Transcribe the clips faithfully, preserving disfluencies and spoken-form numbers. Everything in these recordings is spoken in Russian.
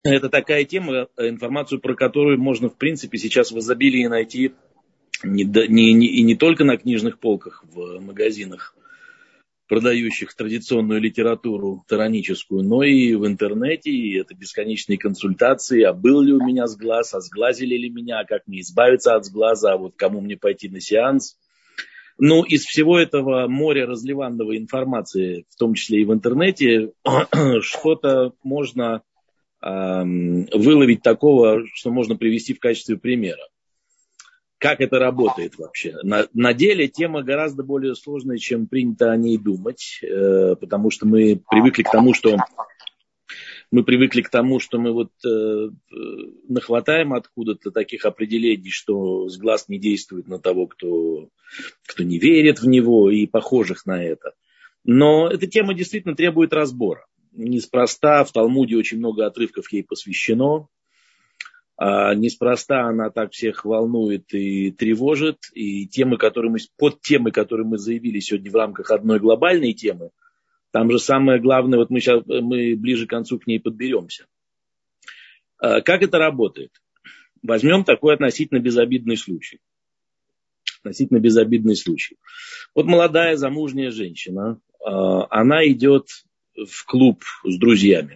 Это такая тема, информацию про которую можно, в принципе, сейчас в изобилии найти не, не, не, и не только на книжных полках в магазинах, продающих традиционную литературу тараническую, но и в интернете, и это бесконечные консультации, а был ли у меня сглаз, а сглазили ли меня, а как мне избавиться от сглаза, а вот кому мне пойти на сеанс. Ну, из всего этого моря разливанного информации, в том числе и в интернете, что-то можно эм, выловить такого, что можно привести в качестве примера. Как это работает вообще? На, на деле тема гораздо более сложная, чем принято о ней думать, э, потому что мы привыкли к тому, что мы привыкли к тому, что мы вот э, нахватаем откуда-то таких определений, что сглаз не действует на того, кто, кто не верит в него, и похожих на это. Но эта тема действительно требует разбора. Неспроста в Талмуде очень много отрывков ей посвящено. А неспроста она так всех волнует и тревожит. И темы, которые мы, под темы, которые мы заявили сегодня в рамках одной глобальной темы, там же самое главное, вот мы сейчас мы ближе к концу к ней подберемся. А как это работает? Возьмем такой относительно безобидный случай. Относительно безобидный случай. Вот молодая замужняя женщина, она идет в клуб с друзьями.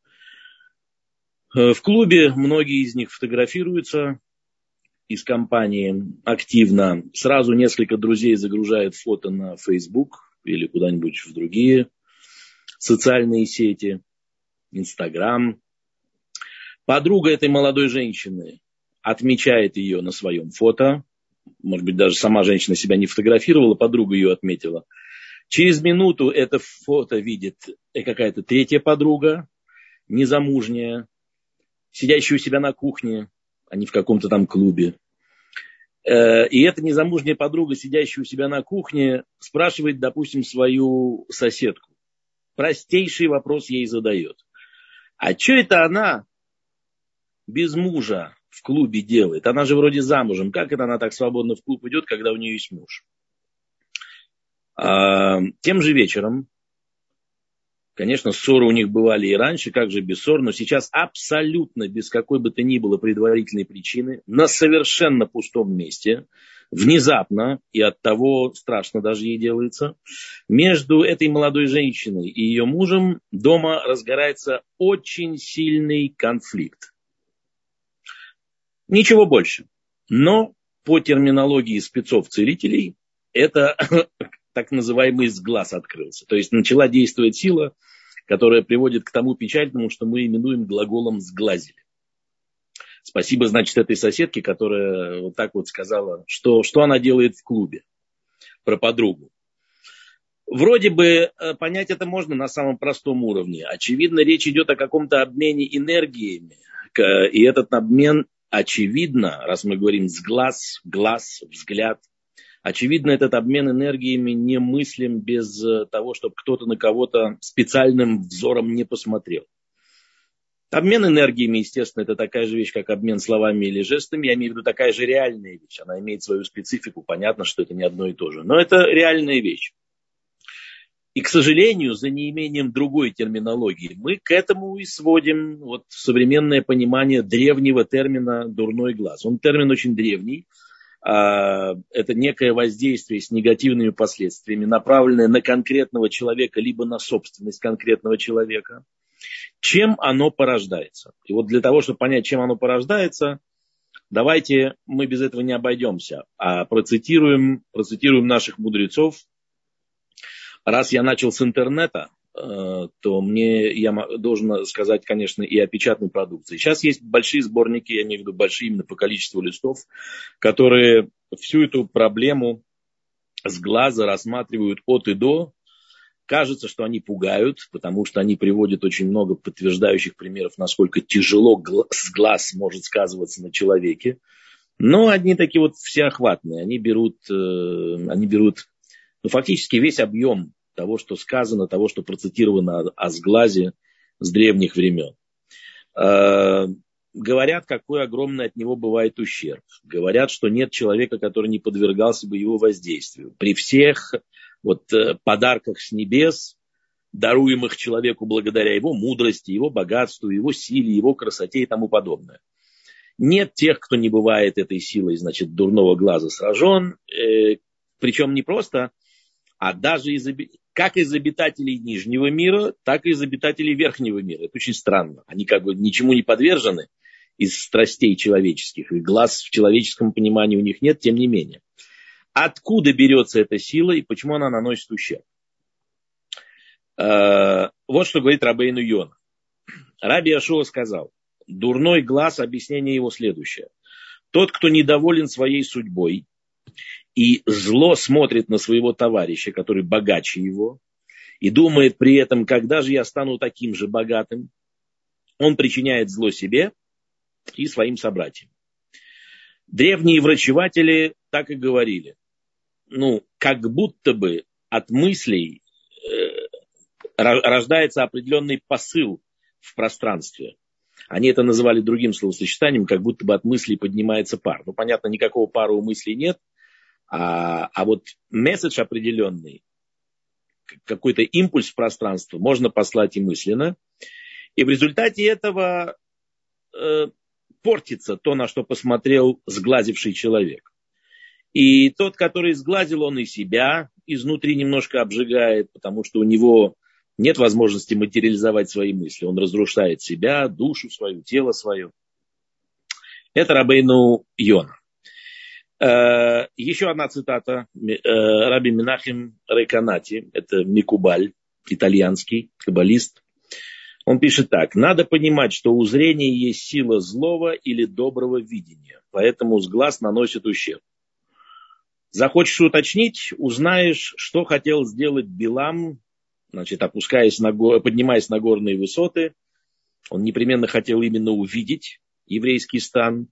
В клубе многие из них фотографируются из компании активно. Сразу несколько друзей загружают фото на Facebook или куда-нибудь в другие социальные сети, Instagram. Подруга этой молодой женщины отмечает ее на своем фото. Может быть, даже сама женщина себя не фотографировала, подруга ее отметила. Через минуту это фото видит какая-то третья подруга, незамужняя, сидящая у себя на кухне, а не в каком-то там клубе. И эта незамужняя подруга, сидящая у себя на кухне, спрашивает, допустим, свою соседку. Простейший вопрос ей задает. А что это она без мужа в клубе делает? Она же вроде замужем. Как это она так свободно в клуб идет, когда у нее есть муж? А, тем же вечером, конечно, ссоры у них бывали и раньше, как же без ссор, но сейчас абсолютно без какой бы то ни было предварительной причины, на совершенно пустом месте, внезапно, и от того страшно даже ей делается, между этой молодой женщиной и ее мужем дома разгорается очень сильный конфликт. Ничего больше. Но по терминологии спецов-целителей это так называемый сглаз открылся. То есть начала действовать сила, которая приводит к тому печальному, что мы именуем глаголом «сглазили». Спасибо, значит, этой соседке, которая вот так вот сказала, что, что она делает в клубе про подругу. Вроде бы понять это можно на самом простом уровне. Очевидно, речь идет о каком-то обмене энергиями. И этот обмен, очевидно, раз мы говорим «сглаз», «глаз», «взгляд», очевидно, этот обмен энергиями немыслим без того, чтобы кто-то на кого-то специальным взором не посмотрел. Обмен энергиями, естественно, это такая же вещь, как обмен словами или жестами. Я имею в виду такая же реальная вещь. Она имеет свою специфику. Понятно, что это не одно и то же. Но это реальная вещь. И, к сожалению, за неимением другой терминологии, мы к этому и сводим вот современное понимание древнего термина «дурной глаз». Он термин очень древний. Это некое воздействие с негативными последствиями, направленное на конкретного человека, либо на собственность конкретного человека. Чем оно порождается? И вот для того, чтобы понять, чем оно порождается, давайте мы без этого не обойдемся, а процитируем, процитируем наших мудрецов. Раз я начал с интернета, то мне я должен сказать, конечно, и о печатной продукции. Сейчас есть большие сборники, я имею в виду большие именно по количеству листов, которые всю эту проблему с глаза рассматривают от и до. Кажется, что они пугают, потому что они приводят очень много подтверждающих примеров, насколько тяжело с глаз может сказываться на человеке. Но одни такие вот всеохватные. Они берут, они берут ну, фактически весь объем того, что сказано, того, что процитировано о сглазе с древних времен. Говорят, какой огромный от него бывает ущерб. Говорят, что нет человека, который не подвергался бы его воздействию. При всех вот подарках с небес, даруемых человеку благодаря его мудрости, его богатству, его силе, его красоте и тому подобное. Нет тех, кто не бывает этой силой, значит, дурного глаза сражен, э, причем не просто, а даже из, как из обитателей Нижнего мира, так и из обитателей Верхнего мира. Это очень странно. Они как бы ничему не подвержены из страстей человеческих, и глаз в человеческом понимании у них нет, тем не менее. Откуда берется эта сила и почему она наносит ущерб? Э, вот что говорит Рабейну Йона. Раби Йошуа сказал, дурной глаз, объяснение его следующее. Тот, кто недоволен своей судьбой и зло смотрит на своего товарища, который богаче его, и думает при этом, когда же я стану таким же богатым, он причиняет зло себе и своим собратьям. Древние врачеватели так и говорили. Ну, как будто бы от мыслей э, рождается определенный посыл в пространстве. Они это называли другим словосочетанием, как будто бы от мыслей поднимается пар. Ну, понятно, никакого пара у мыслей нет, а, а вот месседж определенный, какой-то импульс в пространство можно послать и мысленно. И в результате этого э, портится то, на что посмотрел сглазивший человек. И тот, который сглазил, он и себя изнутри немножко обжигает, потому что у него нет возможности материализовать свои мысли. Он разрушает себя, душу свою, тело свое. Это Рабейну Йона. Э, еще одна цитата. Э, Раби Менахем Рейканати. Это Микубаль, итальянский каббалист. Он пишет так. Надо понимать, что у зрения есть сила злого или доброго видения. Поэтому сглаз наносит ущерб. Захочешь уточнить, узнаешь, что хотел сделать Билам, значит, опускаясь на го... поднимаясь на горные высоты. Он непременно хотел именно увидеть еврейский стан.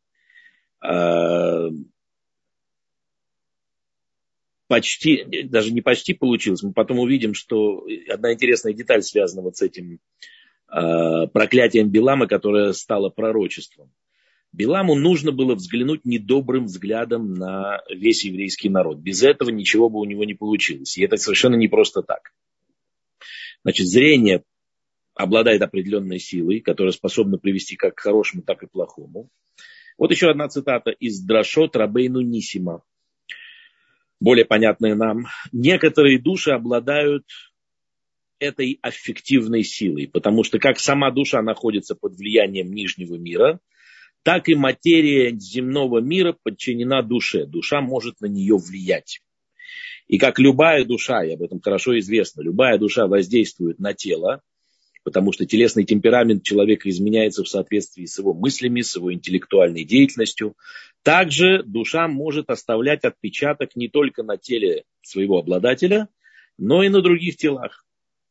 Почти, даже не почти получилось. Мы потом увидим, что одна интересная деталь связана вот с этим проклятием Билама, которое стало пророчеством. Биламу нужно было взглянуть недобрым взглядом на весь еврейский народ. Без этого ничего бы у него не получилось. И это совершенно не просто так. Значит, зрение обладает определенной силой, которая способна привести как к хорошему, так и к плохому. Вот еще одна цитата из Драшот Рабейну Нисима. Более понятная нам. Некоторые души обладают этой аффективной силой, потому что как сама душа находится под влиянием нижнего мира, так и материя земного мира подчинена душе. Душа может на нее влиять. И как любая душа, и об этом хорошо известно, любая душа воздействует на тело, потому что телесный темперамент человека изменяется в соответствии с его мыслями, с его интеллектуальной деятельностью. Также душа может оставлять отпечаток не только на теле своего обладателя, но и на других телах.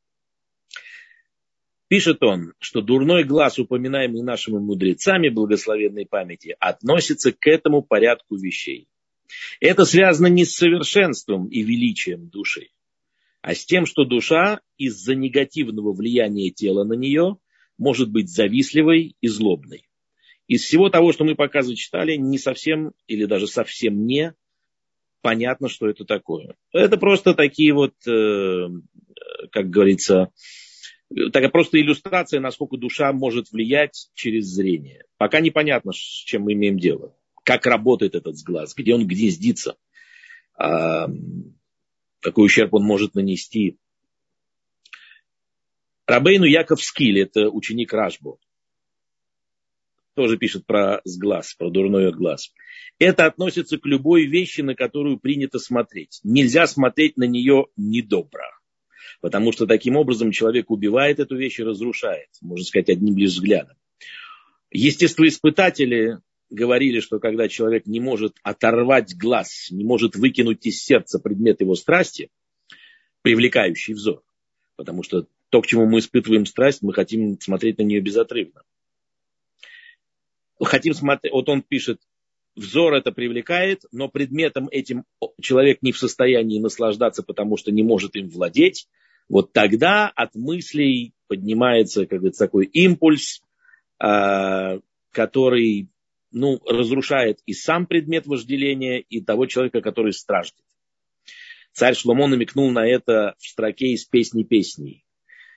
Пишет он, что дурной глаз, упоминаемый нашими мудрецами благословенной памяти, относится к этому порядку вещей. Это связано не с совершенством и величием души, а с тем, что душа из-за негативного влияния тела на нее может быть завистливой и злобной. Из всего того, что мы пока зачитали, не совсем или даже совсем не понятно, что это такое. Это просто такие вот, э, как говорится, такая просто иллюстрация, насколько душа может влиять через зрение. Пока непонятно, с чем мы имеем дело. Как работает этот глаз, где он гнездится, а, какой ущерб он может нанести. Рабейну Яков Скиль, это ученик Рашбо, тоже пишет про сглаз, про дурной глаз. Это относится к любой вещи, на которую принято смотреть. Нельзя смотреть на нее недобро. Потому что таким образом человек убивает эту вещь и разрушает, можно сказать, одним лишь взглядом. Естествоиспытатели говорили, что когда человек не может оторвать глаз, не может выкинуть из сердца предмет его страсти, привлекающий взор, потому что то, к чему мы испытываем страсть, мы хотим смотреть на нее безотрывно. Хотим смотреть, вот он пишет, взор это привлекает, но предметом этим человек не в состоянии наслаждаться, потому что не может им владеть. Вот тогда от мыслей поднимается, как говорится, такой импульс, который, ну, разрушает и сам предмет вожделения, и того человека, который страждет. Царь Шломо намекнул на это в строке из «Песни песней».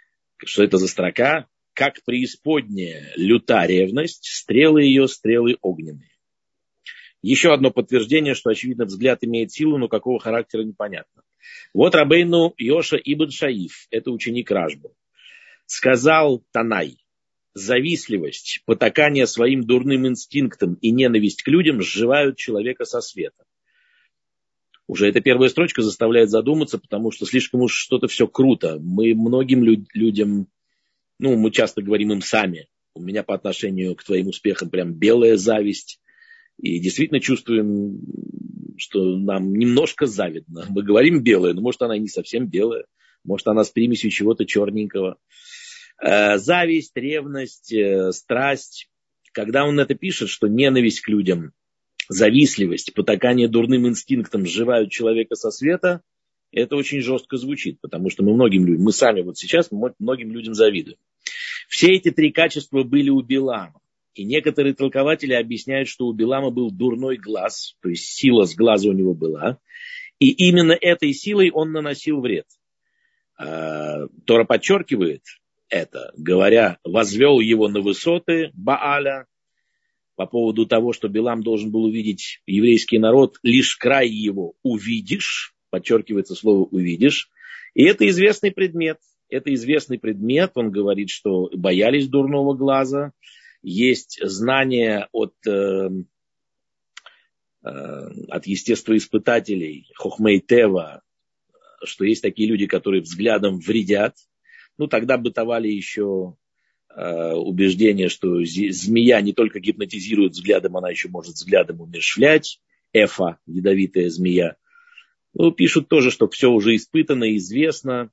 Что это за строка? Как преисподняя люта ревность, стрелы ее стрелы огненные. Еще одно подтверждение, что, очевидно, взгляд имеет силу, но какого характера непонятно. Вот Рабейну Йоша ибн Шаиф, это ученик Рашбы, сказал Танай: завистливость, потакание своим дурным инстинктам и ненависть к людям сживают человека со света. Уже эта первая строчка заставляет задуматься, потому что слишком уж что-то все круто. Мы многим лю- людям, ну, мы часто говорим им сами. У меня по отношению к твоим успехам прям белая зависть. И действительно чувствуем, что нам немножко завидно. Мы говорим белая, но может она и не совсем белая. Может она с примесью чего-то черненького. Зависть, ревность, страсть. Когда он это пишет, что ненависть к людям, завистливость, потакание дурным инстинктам сживают человека со света, это очень жестко звучит, потому что мы многим людям, мы сами вот сейчас многим людям завидуем. Все эти три качества были у Билама. И некоторые толкователи объясняют, что у Билама был дурной глаз, то есть сила с глаза у него была, и именно этой силой он наносил вред. Тора подчеркивает это, говоря: возвел его на высоты Бааля, по поводу того, что Билам должен был увидеть еврейский народ, лишь край его увидишь, подчеркивается слово увидишь, и это известный предмет, это известный предмет, он говорит, что боялись дурного глаза, есть знания от, э, э, от естествоиспытателей, Хохмей Тева, что есть такие люди, которые взглядом вредят, ну тогда бытовали еще убеждение, что змея не только гипнотизирует взглядом, она еще может взглядом умерщвлять. Эфа, ядовитая змея. Ну, пишут тоже, что все уже испытано, известно.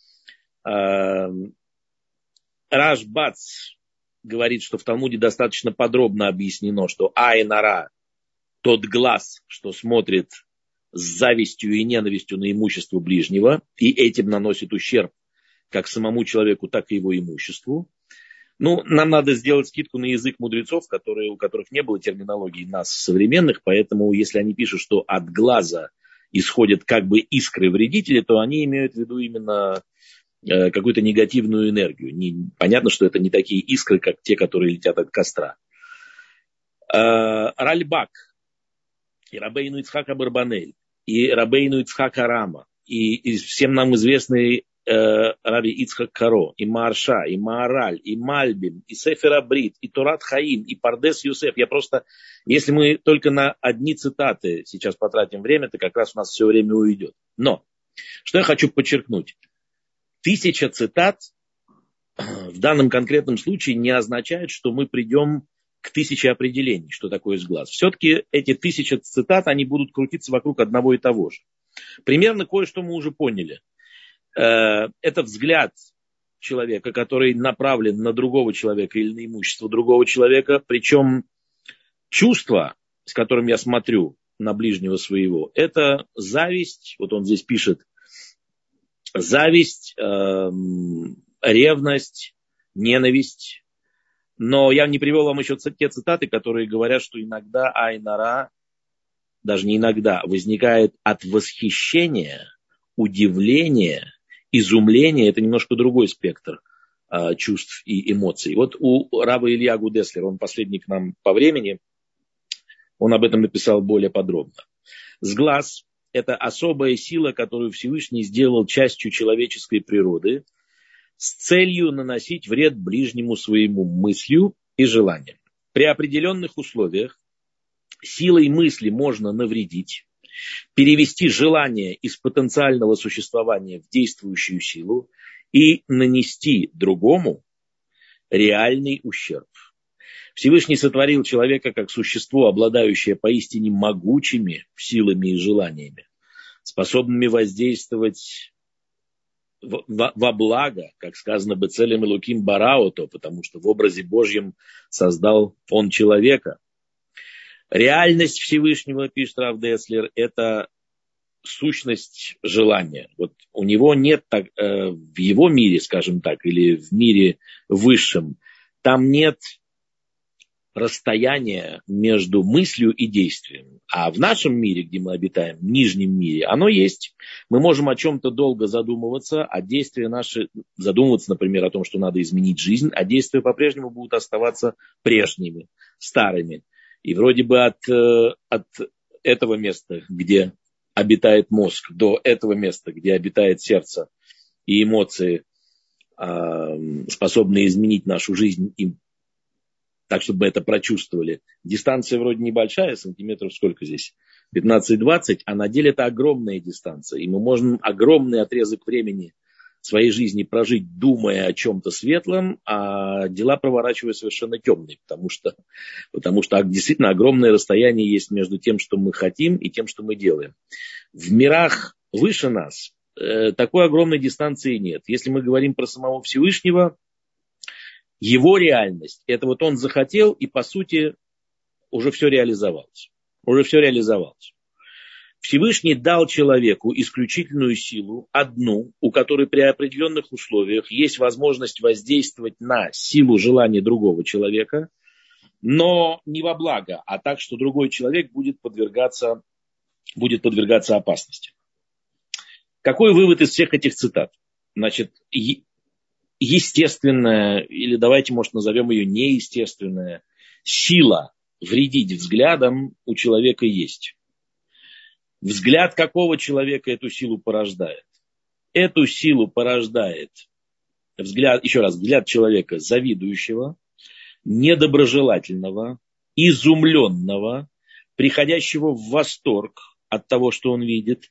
Рашбац говорит, что в Талмуде достаточно подробно объяснено, что айн-ара, тот глаз, что смотрит с завистью и ненавистью на имущество ближнего, и этим наносит ущерб как самому человеку, так и его имуществу. Ну, нам надо сделать скидку на язык мудрецов, которые, у которых не было терминологии нас современных, поэтому если они пишут, что от глаза исходят как бы искры вредители, то они имеют в виду именно э, какую-то негативную энергию. Не, понятно, что это не такие искры, как те, которые летят от костра. Э, Ральбак, и Рабейну Ицхак Абарбанель, и Рабейну Ицхак Арама, и, и всем нам известный Раби Ицхак Каро, и Марша, и Маораль, и Мальбим, и Сефер Абрит, и Торат Хаим, и Пардес Юсеф. Я просто, если мы только на одни цитаты сейчас потратим время, то как раз у нас все время уйдет. Но, что я хочу подчеркнуть. Тысяча цитат в данном конкретном случае не означает, что мы придем к тысяче определений, что такое сглаз. Все-таки эти тысяча цитат, они будут крутиться вокруг одного и того же. Примерно кое-что мы уже поняли. Это взгляд человека, который направлен на другого человека или на имущество другого человека. Причем чувство, с которым я смотрю на ближнего своего, это зависть. Вот он здесь пишет. Зависть, э, ревность, ненависть. Но я не привел вам еще те цитаты, которые говорят, что иногда айн-ара, даже не иногда, возникает от восхищения, удивления, изумление. Это немножко другой спектр э, чувств и эмоций. Вот у раба Ильягу Деслер, он последний к нам по времени, он об этом написал более подробно. Сглаз – это особая сила, которую Всевышний сделал частью человеческой природы с целью наносить вред ближнему своему мыслью и желаниям. При определенных условиях силой мысли можно навредить, перевести желание из потенциального существования в действующую силу и нанести другому реальный ущерб. Всевышний сотворил человека как существо, обладающее поистине могучими силами и желаниями, способными воздействовать во, во, во благо, как сказано, «Бецелем элоким бараото», потому что в образе Божьем создал он человека. Реальность Всевышнего, пишет рав Деслер, это сущность желания. Вот у него нет так, э, в его мире, скажем так, или в мире высшем, там нет расстояние между мыслью и действием. А в нашем мире, где мы обитаем, в нижнем мире, оно есть. Мы можем о чем-то долго задумываться, а действия наши, задумываться, например, о том, что надо изменить жизнь, а действия по-прежнему будут оставаться прежними, старыми. И вроде бы от, от этого места, где обитает мозг, до этого места, где обитает сердце и эмоции, способные изменить нашу жизнь и так, чтобы мы это прочувствовали. Дистанция вроде небольшая, сантиметров сколько здесь? пятнадцать-двадцать, а на деле это огромная дистанция. И мы можем огромный отрезок времени своей жизни прожить, думая о чем-то светлом, а дела проворачивая совершенно темные. Потому что, потому что действительно огромное расстояние есть между тем, что мы хотим, и тем, что мы делаем. В мирах выше нас э, такой огромной дистанции нет. Если мы говорим про самого Всевышнего, его реальность, это вот он захотел, и по сути уже все реализовалось. Уже все реализовалось. Всевышний дал человеку исключительную силу, одну, у которой при определенных условиях есть возможность воздействовать на силу желания другого человека, но не во благо, а так, что другой человек будет подвергаться, будет подвергаться опасности. Какой вывод из всех этих цитат? Значит, естественная, или давайте, может, назовем ее неестественная, сила вредить взглядом у человека есть. Взгляд какого человека эту силу порождает? Эту силу порождает взгляд, еще раз, взгляд человека завидующего, недоброжелательного, изумленного, приходящего в восторг от того, что он видит.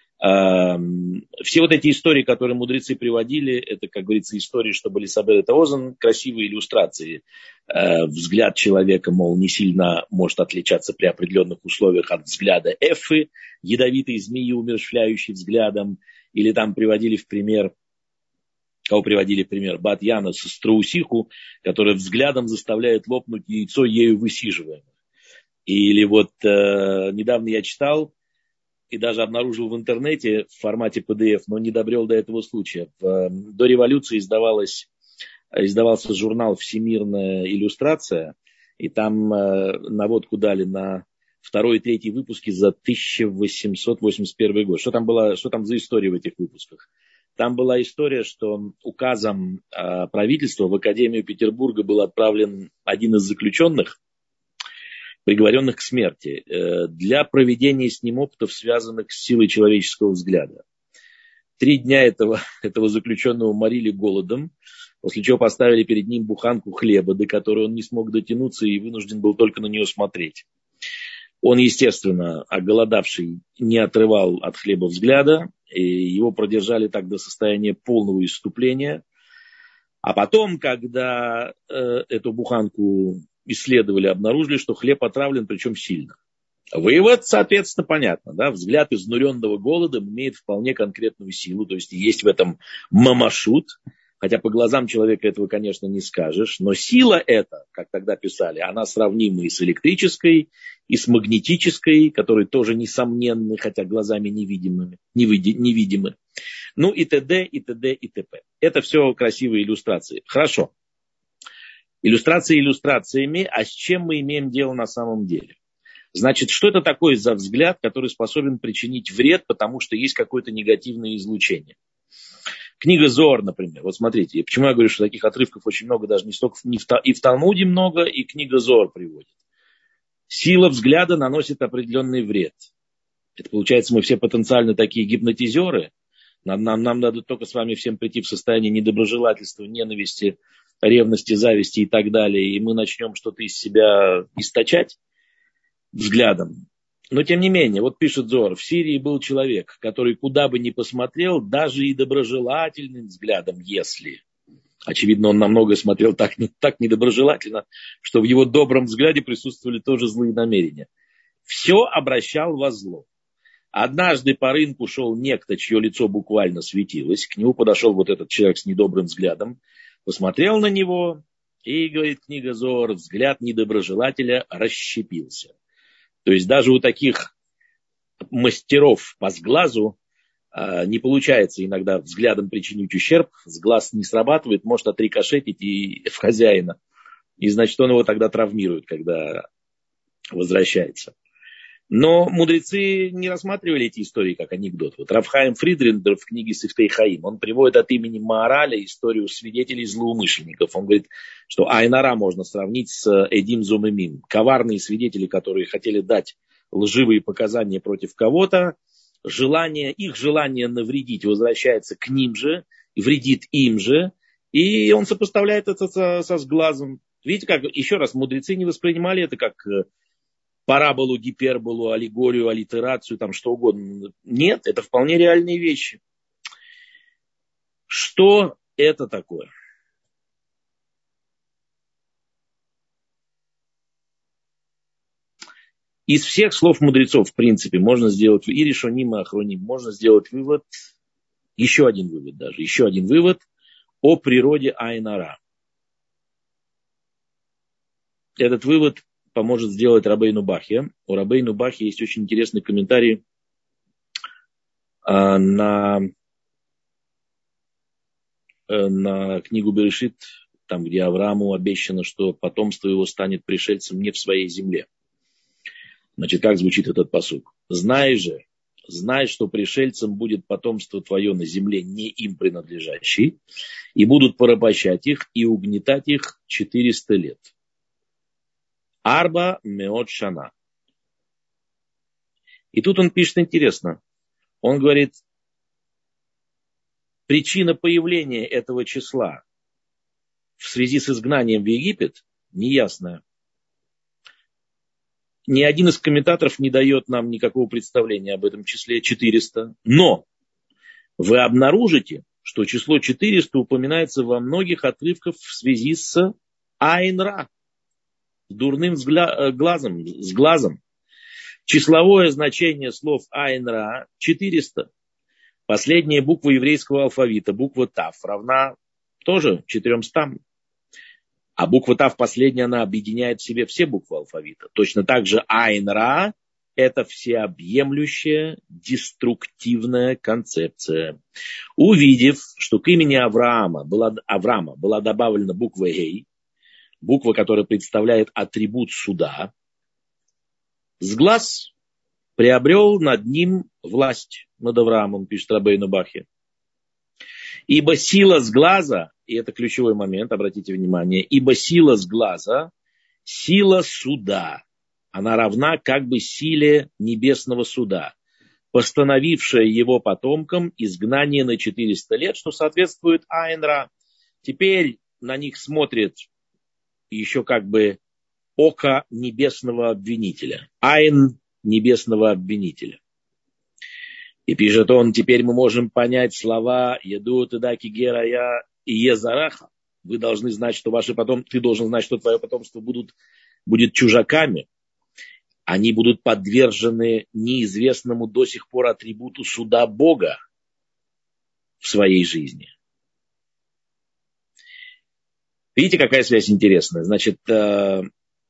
Все вот эти истории, которые мудрецы приводили, это, как говорится, истории, что были Сабер и Таозен, красивые иллюстрации. Взгляд человека, мол, не сильно может отличаться при определенных условиях от взгляда Эфы, ядовитой змеи, умерщвляющей взглядом. Или там приводили в пример, кого приводили в пример, Бат-Яна с Страусиху, которая взглядом заставляет лопнуть яйцо ею высиживаемое. Или вот э, недавно я читал, и даже обнаружил в интернете в формате пи ди эф, но не добрел до этого случая. До революции издавалась, издавался журнал «Всемирная иллюстрация», и там наводку дали на второй и третий выпуски за тысяча восемьсот восемьдесят первый год. Что там, было, что там за история в этих выпусках? Там была история, что указом правительства в Академию Петербурга был отправлен один из заключенных, приговоренных к смерти, для проведения с ним опытов, связанных с силой человеческого взгляда. Три дня этого, этого заключенного морили голодом, после чего поставили перед ним буханку хлеба, до которой он не смог дотянуться и вынужден был только на нее смотреть. Он, естественно, оголодавший, не отрывал от хлеба взгляда, и его продержали так до состояния полного исступления. А потом, когда э, эту буханку исследовали, обнаружили, что хлеб отравлен, причем сильно. Вывод, соответственно, понятно. Да? Взгляд изнуренного голодом имеет вполне конкретную силу. То есть есть в этом мамашут. Хотя по глазам человека этого, конечно, не скажешь. Но сила эта, как тогда писали, она сравнима и с электрической, и с магнетической, которые тоже несомненны, хотя глазами невидимыми, невидимы. Ну и т.д., и т.д., и т.п. Это все красивые иллюстрации. Хорошо. Иллюстрации иллюстрациями, а с чем мы имеем дело на самом деле? Значит, что это такое за взгляд, который способен причинить вред, потому что есть какое-то негативное излучение? Книга Зоар, например. Вот смотрите, почему я говорю, что таких отрывков очень много, даже не столько и в Талмуде много, и книга Зоар приводит. Сила взгляда наносит определенный вред. Это получается, мы все потенциально такие гипнотизеры. Нам, нам, нам надо только с вами всем прийти в состояние недоброжелательства, ненависти, ревности, зависти и так далее, и мы начнем что-то из себя источать взглядом. Но тем не менее, вот пишет Зоар, в Сирии был человек, который куда бы ни посмотрел, даже и доброжелательным взглядом, если, очевидно, он на многое смотрел так, так недоброжелательно, что в его добром взгляде присутствовали тоже злые намерения, все обращал во зло. Однажды по рынку шел некто, чье лицо буквально светилось, к нему подошел вот этот человек с недобрым взглядом, посмотрел на него и, говорит книга Зоар, взгляд недоброжелателя расщепился. То есть даже у таких мастеров по сглазу э, не получается иногда взглядом причинить ущерб, сглаз не срабатывает, может отрикошетить и в хозяина И, значит, он его тогда травмирует, когда возвращается. Но мудрецы не рассматривали эти истории как анекдот. Вот Рав Хаим Фридрендер в книге Сифтей Хаим, он приводит от имени Маараля историю свидетелей злоумышленников. Он говорит, что Айнара можно сравнить с Эдим Зумемим. Коварные свидетели, которые хотели дать лживые показания против кого-то, желание, их желание навредить возвращается к ним же, вредит им же, и он сопоставляет это со, со сглазом. Видите, как, еще раз, мудрецы не воспринимали это как параболу, гиперболу, аллегорию, аллитерацию, там что угодно. Нет, это вполне реальные вещи. Что это такое? Из всех слов мудрецов, в принципе, можно сделать, и решоним, и ахроним, можно сделать вывод, еще один вывод даже, еще один вывод о природе Айнара. Этот вывод поможет сделать Рабейну Бахья. У Рабейну Бахья есть очень интересный комментарий а, на, на книгу Берешит, там, где Аврааму обещано, что потомство его станет пришельцем не в своей земле. Значит, как звучит этот пасук? «Знай же, знай, что пришельцем будет потомство твое на земле, не им принадлежащей, и будут порабощать их и угнетать их четыреста лет». Арба меот шана. И тут он пишет интересно. Он говорит, причина появления этого числа в связи с изгнанием в Египет неясная. Ни один из комментаторов не дает нам никакого представления об этом числе четыреста. Но вы обнаружите, что число четыреста упоминается во многих отрывках в связи с Айн-Ра. Дурным взгля... глазом, с глазом. Числовое значение слов Айн-Ра четыреста. Последняя буква еврейского алфавита, буква Тав, равна тоже четыремстам. А буква Тав последняя, она объединяет в себе все буквы алфавита. Точно так же Айн-Ра – это всеобъемлющая, деструктивная концепция. Увидев, что к имени Авраама была, Авраама была добавлена буква Гей, буква, которая представляет атрибут суда, сглаз приобрел над ним власть, над Авраамом, пишет Рабейну Бахья. Ибо сила сглаза, и это ключевой момент, обратите внимание, ибо сила сглаза, сила суда, она равна как бы силе небесного суда, постановившая его потомкам изгнание на четыреста лет, что соответствует Айн-Ра. Теперь на них смотрит еще как бы око небесного обвинителя. Айн небесного обвинителя. И пишет он, теперь мы можем понять слова «Еду тыдаки герая и езараха». Вы должны знать, что ваши потом, ты должен знать, что твое потомство будут, будет чужаками. Они будут подвержены неизвестному до сих пор атрибуту суда Бога в своей жизни. Видите, какая связь интересная? Значит, э,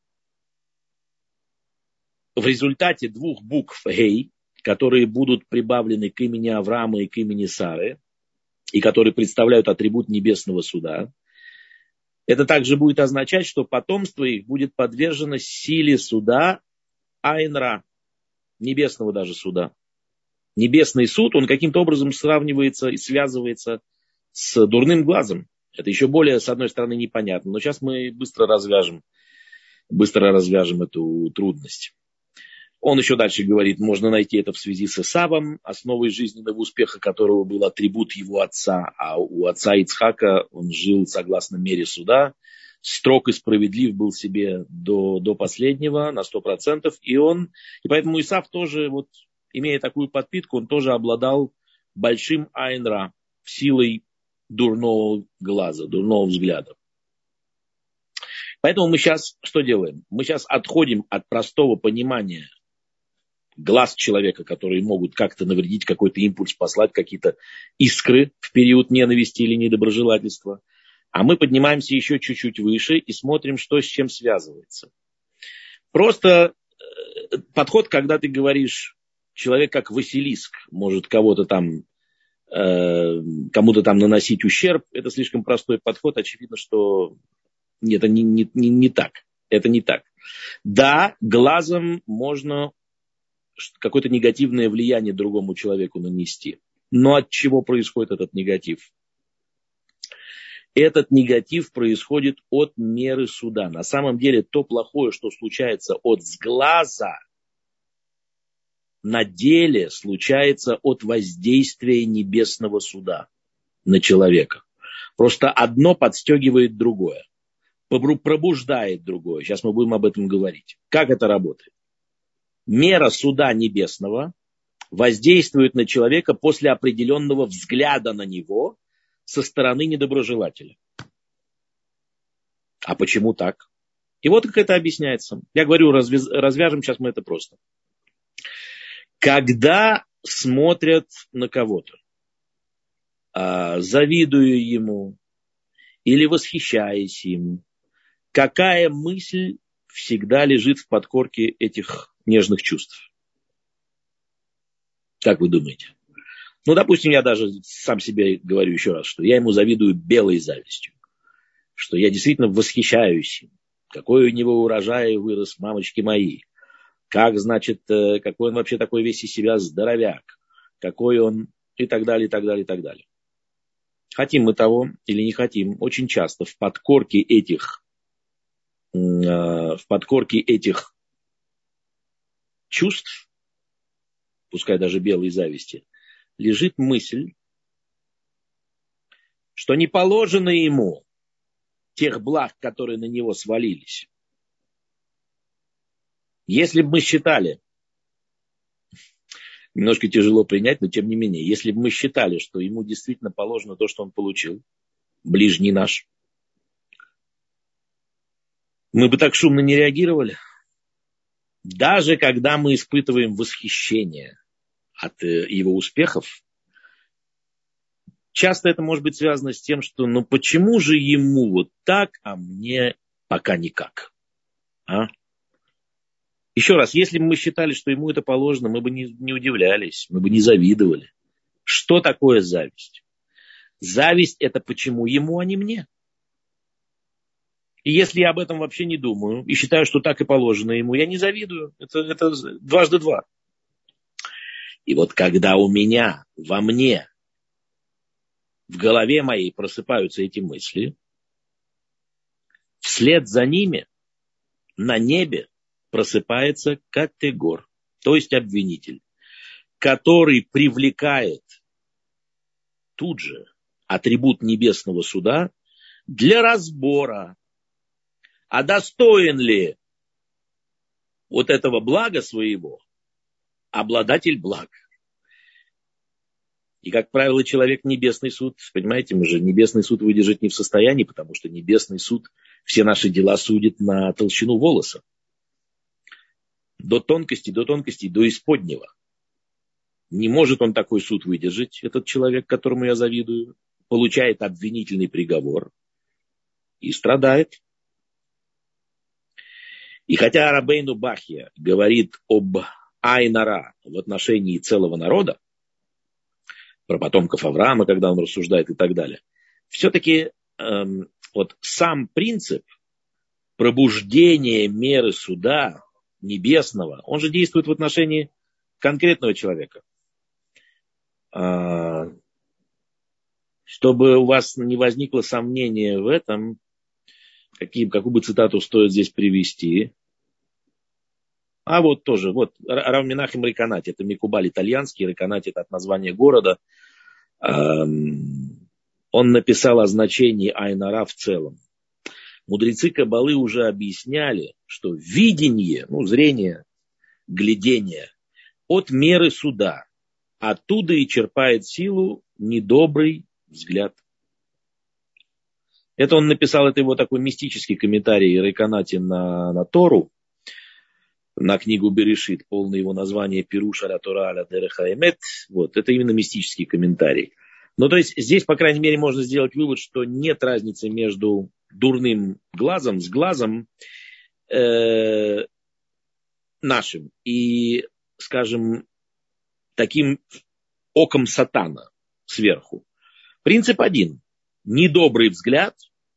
в результате двух букв «Гей», которые будут прибавлены к имени Авраама и к имени Сары, и которые представляют атрибут небесного суда, это также будет означать, что потомство их будет подвержено силе суда Айн-Ра, небесного даже суда. Небесный суд, он каким-то образом сравнивается и связывается с дурным глазом. Это еще более, с одной стороны, непонятно. Но сейчас мы быстро развяжем, быстро развяжем эту трудность. Он еще дальше говорит, можно найти это в связи с Исавом, основой жизненного успеха которого был атрибут его отца. А у отца Ицхака он жил согласно мере суда. Строг и справедлив был себе до, до последнего, на сто процентов. И он, и поэтому Исав тоже, вот, имея такую подпитку, он тоже обладал большим Айн-Ра, силой дурного глаза, дурного взгляда. Поэтому мы сейчас что делаем? Мы сейчас отходим от простого понимания глаз человека, которые могут как-то навредить, какой-то импульс послать, какие-то искры в период ненависти или недоброжелательства. А мы поднимаемся еще чуть-чуть выше и смотрим, что с чем связывается. Просто подход, когда ты говоришь, человек как Василиск может кого-то там кому-то там наносить ущерб, это слишком простой подход. Очевидно, что Это не, не, не, не так. Это не так. Да, глазом можно какое-то негативное влияние другому человеку нанести. Но от чего происходит этот негатив? Этот негатив происходит от меры суда. На самом деле то плохое, что случается от сглаза, на деле случается от воздействия небесного суда на человека. Просто одно подстегивает другое, пробуждает другое. Сейчас мы будем об этом говорить. Как это работает? Мера суда небесного воздействует на человека после определенного взгляда на него со стороны недоброжелателя. А почему так? И вот как это объясняется. Я говорю, развяз, развяжем сейчас мы это просто. Когда смотрят на кого-то, а, завидуя ему или восхищаясь им, какая мысль всегда лежит в подкорке этих нежных чувств? Как вы думаете? Ну, допустим, я даже сам себе говорю еще раз, что я ему завидую белой завистью, что я действительно восхищаюсь им. Какой у него урожай вырос, мамочки мои. Как, значит, какой он вообще такой весь из себя здоровяк. Какой он и так далее, и так далее, и так далее. Хотим мы того или не хотим, очень часто в подкорке этих, в подкорке этих чувств, пускай даже белой зависти, лежит мысль, что не положено ему тех благ, которые на него свалились. Если бы мы считали, немножко тяжело принять, но тем не менее, если бы мы считали, что ему действительно положено то, что он получил, ближний наш, мы бы так шумно не реагировали. Даже когда мы испытываем восхищение от его успехов, часто это может быть связано с тем, что ну почему же ему вот так, а мне пока никак? А? Еще раз, если бы мы считали, что ему это положено, мы бы не, не удивлялись, мы бы не завидовали. Что такое зависть? Зависть – это почему ему, а не мне. И если я об этом вообще не думаю и считаю, что так и положено ему, я не завидую. Это, это дважды два. И вот когда у меня, во мне, в голове моей просыпаются эти мысли, вслед за ними на небе просыпается категор, то есть обвинитель, который привлекает тут же атрибут небесного суда для разбора, а достоин ли вот этого блага своего обладатель благ. И, как правило, человек небесный суд, понимаете, мы же небесный суд выдержать не в состоянии, потому что небесный суд все наши дела судит на толщину волоса. До тонкости, до тонкости, до исподнего. Не может он такой суд выдержать, этот человек, которому я завидую, получает обвинительный приговор и страдает. И хотя Рабейну Бахья говорит об Айн-ара в отношении целого народа, про потомков Авраама, когда он рассуждает и так далее, все-таки эм, вот сам принцип пробуждения меры суда небесного, он же действует в отношении конкретного человека. А, чтобы у вас не возникло сомнения в этом, какие, какую бы цитату стоит здесь привести. А вот тоже, вот Рав Менахем Реканати, это Микубаль итальянский, Реканати это от названия города. Он написал о значении Айн-ара в целом. Мудрецы Каббалы уже объясняли, что видение, ну, зрение, глядение от меры суда, оттуда и черпает силу недобрый взгляд. Это он написал, это его такой мистический комментарий Реканати на, на Тору, на книгу Берешит, полное его название Пируш аля Тора аля Дерех хаэмет. Вот, это именно мистический комментарий. Ну, то есть, здесь, по крайней мере, можно сделать вывод, что нет разницы между дурным глазом с глазом э, нашим и, скажем, таким оком сатана сверху. Принцип один. Недобрый взгляд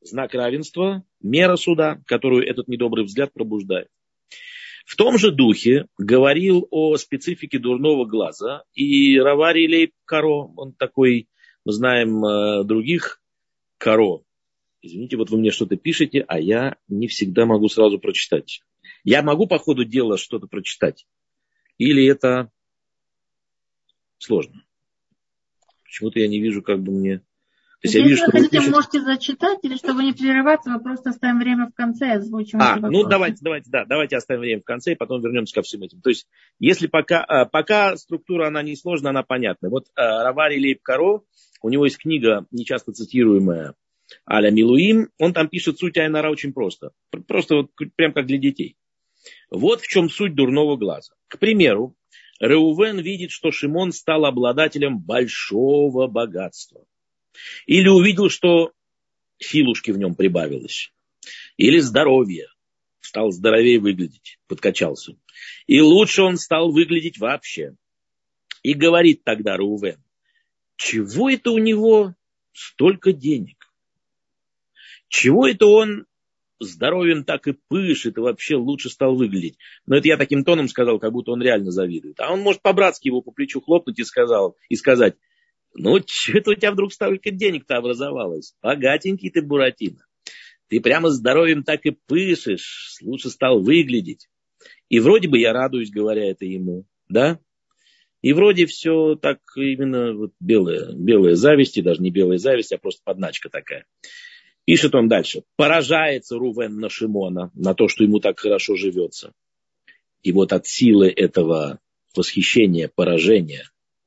знак равенства, мера суда, которую этот недобрый взгляд пробуждает. В том же духе говорил о специфике дурного глаза и Равари Лейб Каро, он такой, мы знаем других Каро. Извините, вот вы мне что-то пишете, а я не всегда могу сразу прочитать. Я могу по ходу дела что-то прочитать? Или это сложно? Почему-то я не вижу, как бы мне... То есть Если я вижу, вы что хотите, вы пишете... можете зачитать, или чтобы не прерываться, мы просто оставим время в конце и озвучим А, эти ну вопросы. давайте, давайте, да, давайте оставим время в конце, и потом вернемся ко всем этим. То есть, если пока, пока структура, она не сложна, она понятна. Вот Равари Лейб Каро, у него есть книга, нечасто цитируемая, Аля Милуим, он там пишет суть Айнара очень просто. Просто вот прям как для детей. Вот в чем суть дурного глаза. К примеру, Реувен видит, что Шимон стал обладателем большого богатства. Или увидел, что силушки в нем прибавилось. Или здоровье. Стал здоровее выглядеть, подкачался. И лучше он стал выглядеть вообще. И говорит тогда Реувен, чего это у него столько денег? Чего это он здоровьем так и пышет, и вообще лучше стал выглядеть? Но это я таким тоном сказал, как будто он реально завидует. А он может по-братски его по плечу хлопнуть и, сказал, и сказать, ну, что-то у тебя вдруг столько денег-то образовалось? Богатенький ты, Буратино. Ты прямо здоровьем так и пышешь, лучше стал выглядеть. И вроде бы я радуюсь, говоря это ему, да? И вроде все так именно вот белая, белая зависть, и даже не белая зависть, а просто подначка такая. Пишет он дальше. Поражается Рувен на Шимона, на то, что ему так хорошо живется. И вот от силы этого восхищения, поражения,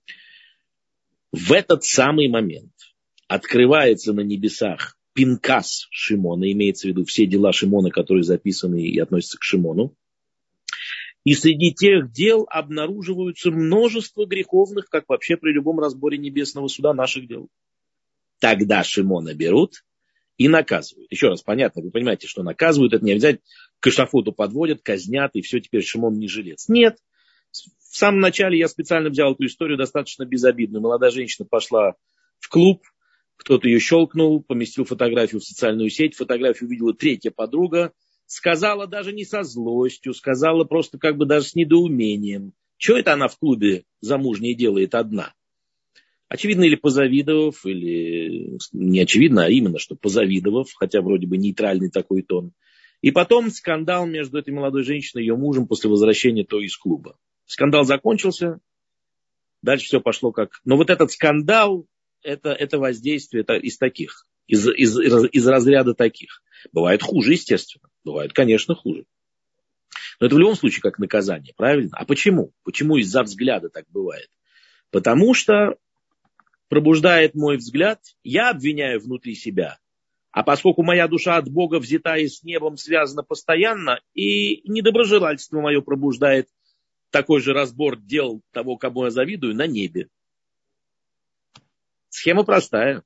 в этот самый момент открывается на небесах Пинкас Шимона, имеется в виду все дела Шимона, которые записаны и относятся к Шимону. И среди тех дел обнаруживаются множество греховных, как вообще при любом разборе небесного суда, наших дел. Тогда Шимона берут и наказывают. Еще раз, понятно, вы понимаете, что наказывают, это не обязательно к эшафоту подводят, казнят, и все, теперь Шимон не жилец. Нет. В самом начале я специально взял эту историю достаточно безобидную. Молодая женщина пошла в клуб, кто-то ее щелкнул, поместил фотографию в социальную сеть, фотографию увидела третья подруга, сказала даже не со злостью, сказала просто как бы даже с недоумением. Что это она в клубе замужней делает одна? Очевидно, или позавидовав, или не очевидно, а именно, что позавидовав, хотя вроде бы нейтральный такой тон. И потом скандал между этой молодой женщиной и ее мужем после возвращения той из клуба. Скандал закончился, дальше все пошло как... Но вот этот скандал, это, это воздействие это из таких, из, из, из, из разряда таких. Бывает хуже, естественно. Бывает, конечно, хуже. Но это в любом случае как наказание, правильно? А почему? Почему из-за взгляда так бывает? Потому что пробуждает мой взгляд, я обвиняю внутри себя. А поскольку моя душа от Бога взята и с небом связана постоянно, и недоброжелательство мое пробуждает такой же разбор дел того, кому я завидую, на небе. Схема простая.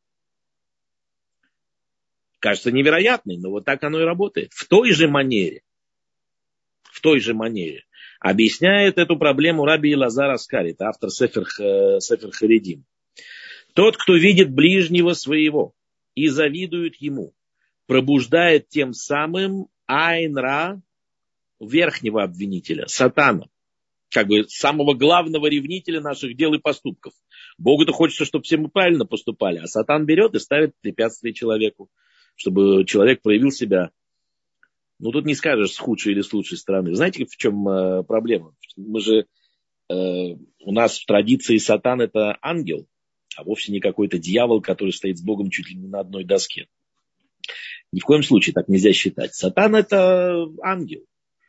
Кажется невероятной, но вот так оно и работает. В той же манере, в той же манере объясняет эту проблему Раби Элазар Аскарит, автор Сефер, Сефер Харидим. Тот, кто видит ближнего своего и завидует ему, пробуждает тем самым Айн-Ра, верхнего обвинителя, сатана, как бы самого главного ревнителя наших дел и поступков. Богу-то хочется, чтобы все мы правильно поступали, а сатан берет и ставит препятствия человеку, чтобы человек проявил себя, ну тут не скажешь с худшей или с лучшей стороны. Знаете, в чем э, проблема? Мы же, э, у нас в традиции сатан это ангел, а вовсе не какой-то дьявол, который стоит с Богом чуть ли не на одной доске. Ни в коем случае так нельзя считать. Сатан это ангел.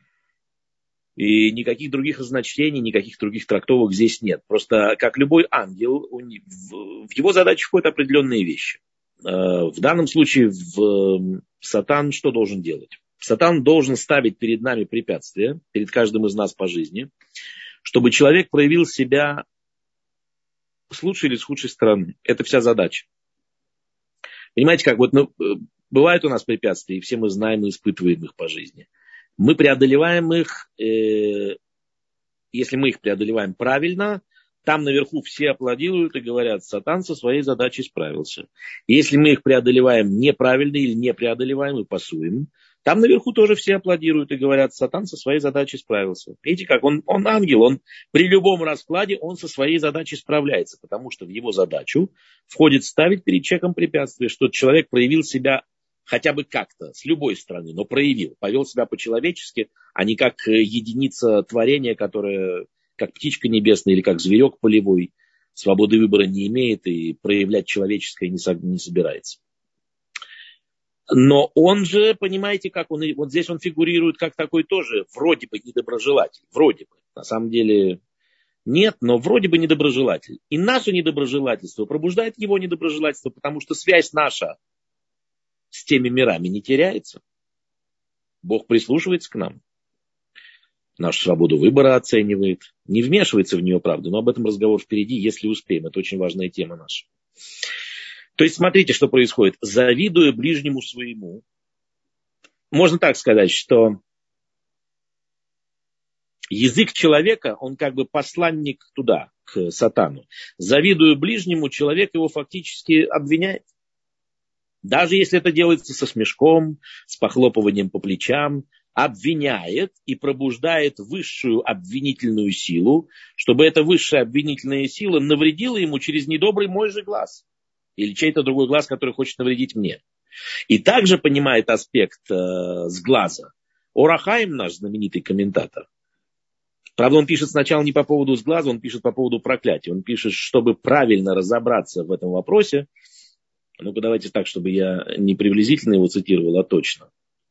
И никаких других значений, никаких других трактовок здесь нет. Просто как любой ангел, в его задачу входят определенные вещи. В данном случае в сатан что должен делать? Сатан должен ставить перед нами препятствия, перед каждым из нас по жизни, чтобы человек проявил себя с лучшей или с худшей стороны. Это вся задача. Понимаете, как вот, ну, бывают у нас препятствия, и все мы знаем и испытываем их по жизни. Мы преодолеваем их, э, если мы их преодолеваем правильно, Там наверху все аплодируют и говорят, сатан со своей задачей справился. Если мы их преодолеваем неправильно или не преодолеваем и пасуем, там наверху тоже все аплодируют и говорят, сатан со своей задачей справился. Видите как, он, он ангел, он при любом раскладе он со своей задачей справляется, потому что в его задачу входит ставить перед человеком препятствие, что человек проявил себя хотя бы как-то, с любой стороны, но проявил, повел себя по-человечески, а не как единица творения, которая... как птичка небесная или как зверек полевой, свободы выбора не имеет и проявлять человеческое не, со, не собирается. Но он же, понимаете, как он, вот здесь он фигурирует как такой тоже вроде бы недоброжелатель, вроде бы, на самом деле нет, но вроде бы недоброжелатель. И наше недоброжелательство пробуждает его недоброжелательство, потому что связь наша с теми мирами не теряется. Бог прислушивается к нам. Нашу свободу выбора оценивает. Не вмешивается в нее, правда, но об этом разговор впереди, если успеем. Это очень важная тема наша. То есть, смотрите, что происходит. Завидуя ближнему своему, можно так сказать, что язык человека, он как бы посланник туда, к сатану. Завидуя ближнему, человек его фактически обвиняет. Даже если это делается со смешком, с похлопыванием по плечам, обвиняет и пробуждает высшую обвинительную силу, чтобы эта высшая обвинительная сила навредила ему через недобрый мой же глаз. Или чей-то другой глаз, который хочет навредить мне. И также понимает аспект э, с глаза Ор ха-Хаим, наш знаменитый комментатор. Правда, он пишет сначала не по поводу с глаза, он пишет по поводу проклятия. Он пишет, чтобы правильно разобраться в этом вопросе. Ну-ка, давайте так, чтобы я не приблизительно его цитировал, а точно.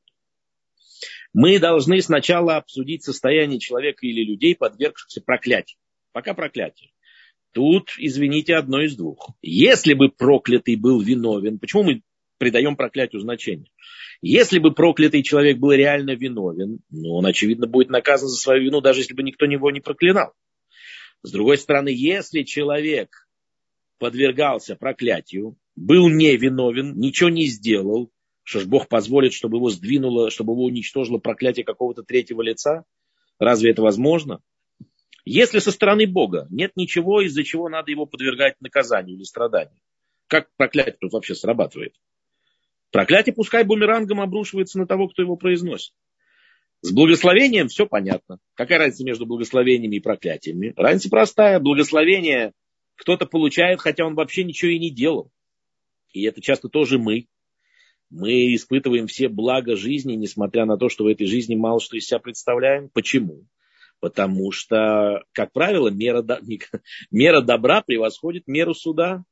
Мы должны сначала обсудить состояние человека или людей, подвергшихся проклятию. Пока проклятие. Тут, извините, одно из двух. Если бы проклятый был виновен, почему мы придаем проклятию значение? Если бы проклятый человек был реально виновен, ну, он, очевидно, будет наказан за свою вину, даже если бы никто его не проклинал. С другой стороны, если человек подвергался проклятию, был невиновен, ничего не сделал, что ж Бог позволит, чтобы его сдвинуло, чтобы его уничтожило проклятие какого-то третьего лица? Разве это возможно? Если со стороны Бога нет ничего, из-за чего надо его подвергать наказанию или страданию, как проклятие тут вообще срабатывает? Проклятие пускай бумерангом обрушивается на того, кто его произносит. С благословением все понятно. Какая разница между благословениями и проклятиями? Разница простая. Благословение кто-то получает, хотя он вообще ничего и не делал. И это часто тоже мы. Мы испытываем все блага жизни, несмотря на то, что в этой жизни мало что из себя представляем. Почему? Потому что, как правило, мера, мера добра превосходит меру суда.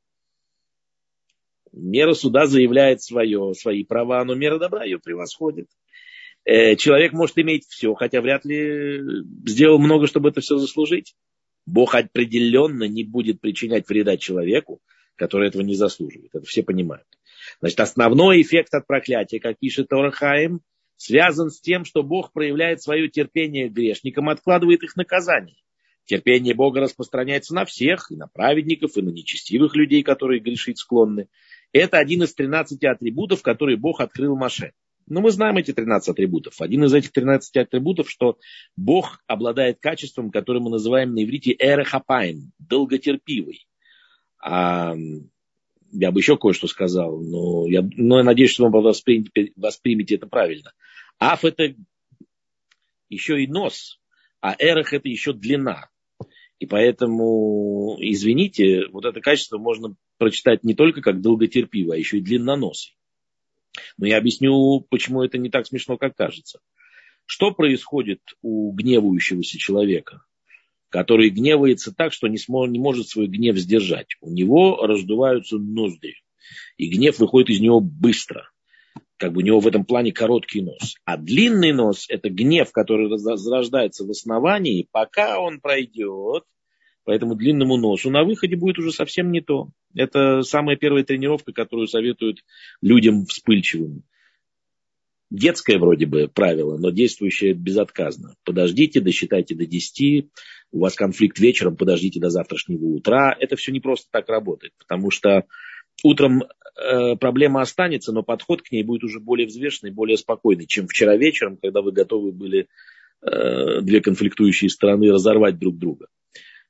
Мера суда заявляет свое, свои права, но мера добра ее превосходит. Человек может иметь все, хотя вряд ли сделал много, чтобы это все заслужить. Бог определенно не будет причинять вреда человеку, который этого не заслуживает. Это все понимают. Значит, основной эффект от проклятия, как пишет Ор ха-Хаим, связан с тем, что Бог проявляет свое терпение к грешникам, откладывает их наказание. Терпение Бога распространяется на всех, и на праведников, и на нечестивых людей, которые грешить склонны. Это один из тринадцати атрибутов, которые Бог открыл Моше. Но мы знаем эти тринадцать атрибутов. Один из этих тринадцати атрибутов, что Бог обладает качеством, которое мы называем на иврите эрех апаим, долготерпивый. А я бы еще кое-что сказал, но я, но я надеюсь, что вы воспримете, воспримете это правильно. Аф это еще и нос, а эрех это еще длина. И поэтому, извините, вот это качество можно прочитать не только как долготерпивый, а еще и длинноносый. Но я объясню, почему это не так смешно, как кажется. Что происходит у гневающегося человека, который гневается так, что не, смо, не может свой гнев сдержать? У него раздуваются ноздри, и гнев выходит из него быстро. Как бы у него в этом плане короткий нос. А длинный нос – это гнев, который зарождается в основании, пока он пройдет по этому длинному носу. На выходе будет уже совсем не то. Это самая первая тренировка, которую советуют людям вспыльчивым. Детское вроде бы правило, но действующее безотказно. Подождите, досчитайте до десяти, у вас конфликт вечером, подождите до завтрашнего утра. Это все не просто так работает, потому что утром э, проблема останется, но подход к ней будет уже более взвешенный, более спокойный, чем вчера вечером, когда вы готовы были э, две конфликтующие стороны разорвать друг друга.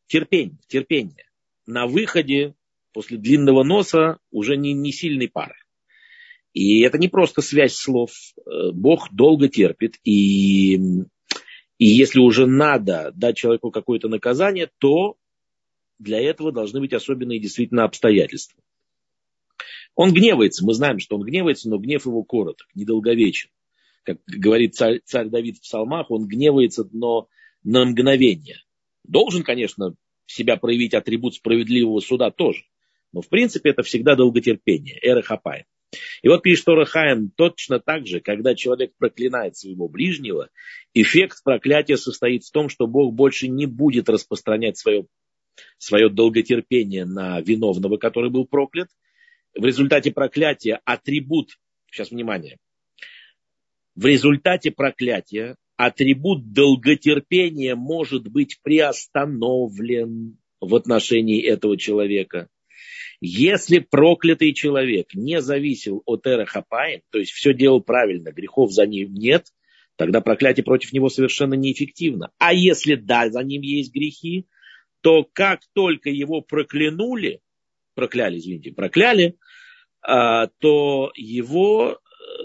терпение, терпение. На выходе после длинного носа уже не, не сильной пары. И это не просто связь слов. Бог долго терпит. И, и если уже надо дать человеку какое-то наказание, то для этого должны быть особенные действительно обстоятельства. Он гневается. Мы знаем, что он гневается, но гнев его короток, недолговечен. Как говорит царь, царь Давид в псалмах, он гневается, но на мгновение. Должен, конечно, себя проявить атрибут справедливого суда тоже. Но в принципе это всегда долготерпение. Эрех апаим. И вот пишет Ор ха-Хаим, точно так же, когда человек проклинает своего ближнего, эффект проклятия состоит в том, что Бог больше не будет распространять свое, свое долготерпение на виновного, который был проклят. В результате проклятия атрибут, сейчас внимание, в результате проклятия атрибут долготерпения может быть приостановлен в отношении этого человека. Если проклятый человек не зависел от эрех апаим, то есть все делал правильно, грехов за ним нет, тогда проклятие против него совершенно неэффективно. А если да, за ним есть грехи, то как только его проклянули, прокляли, извините, прокляли, то его,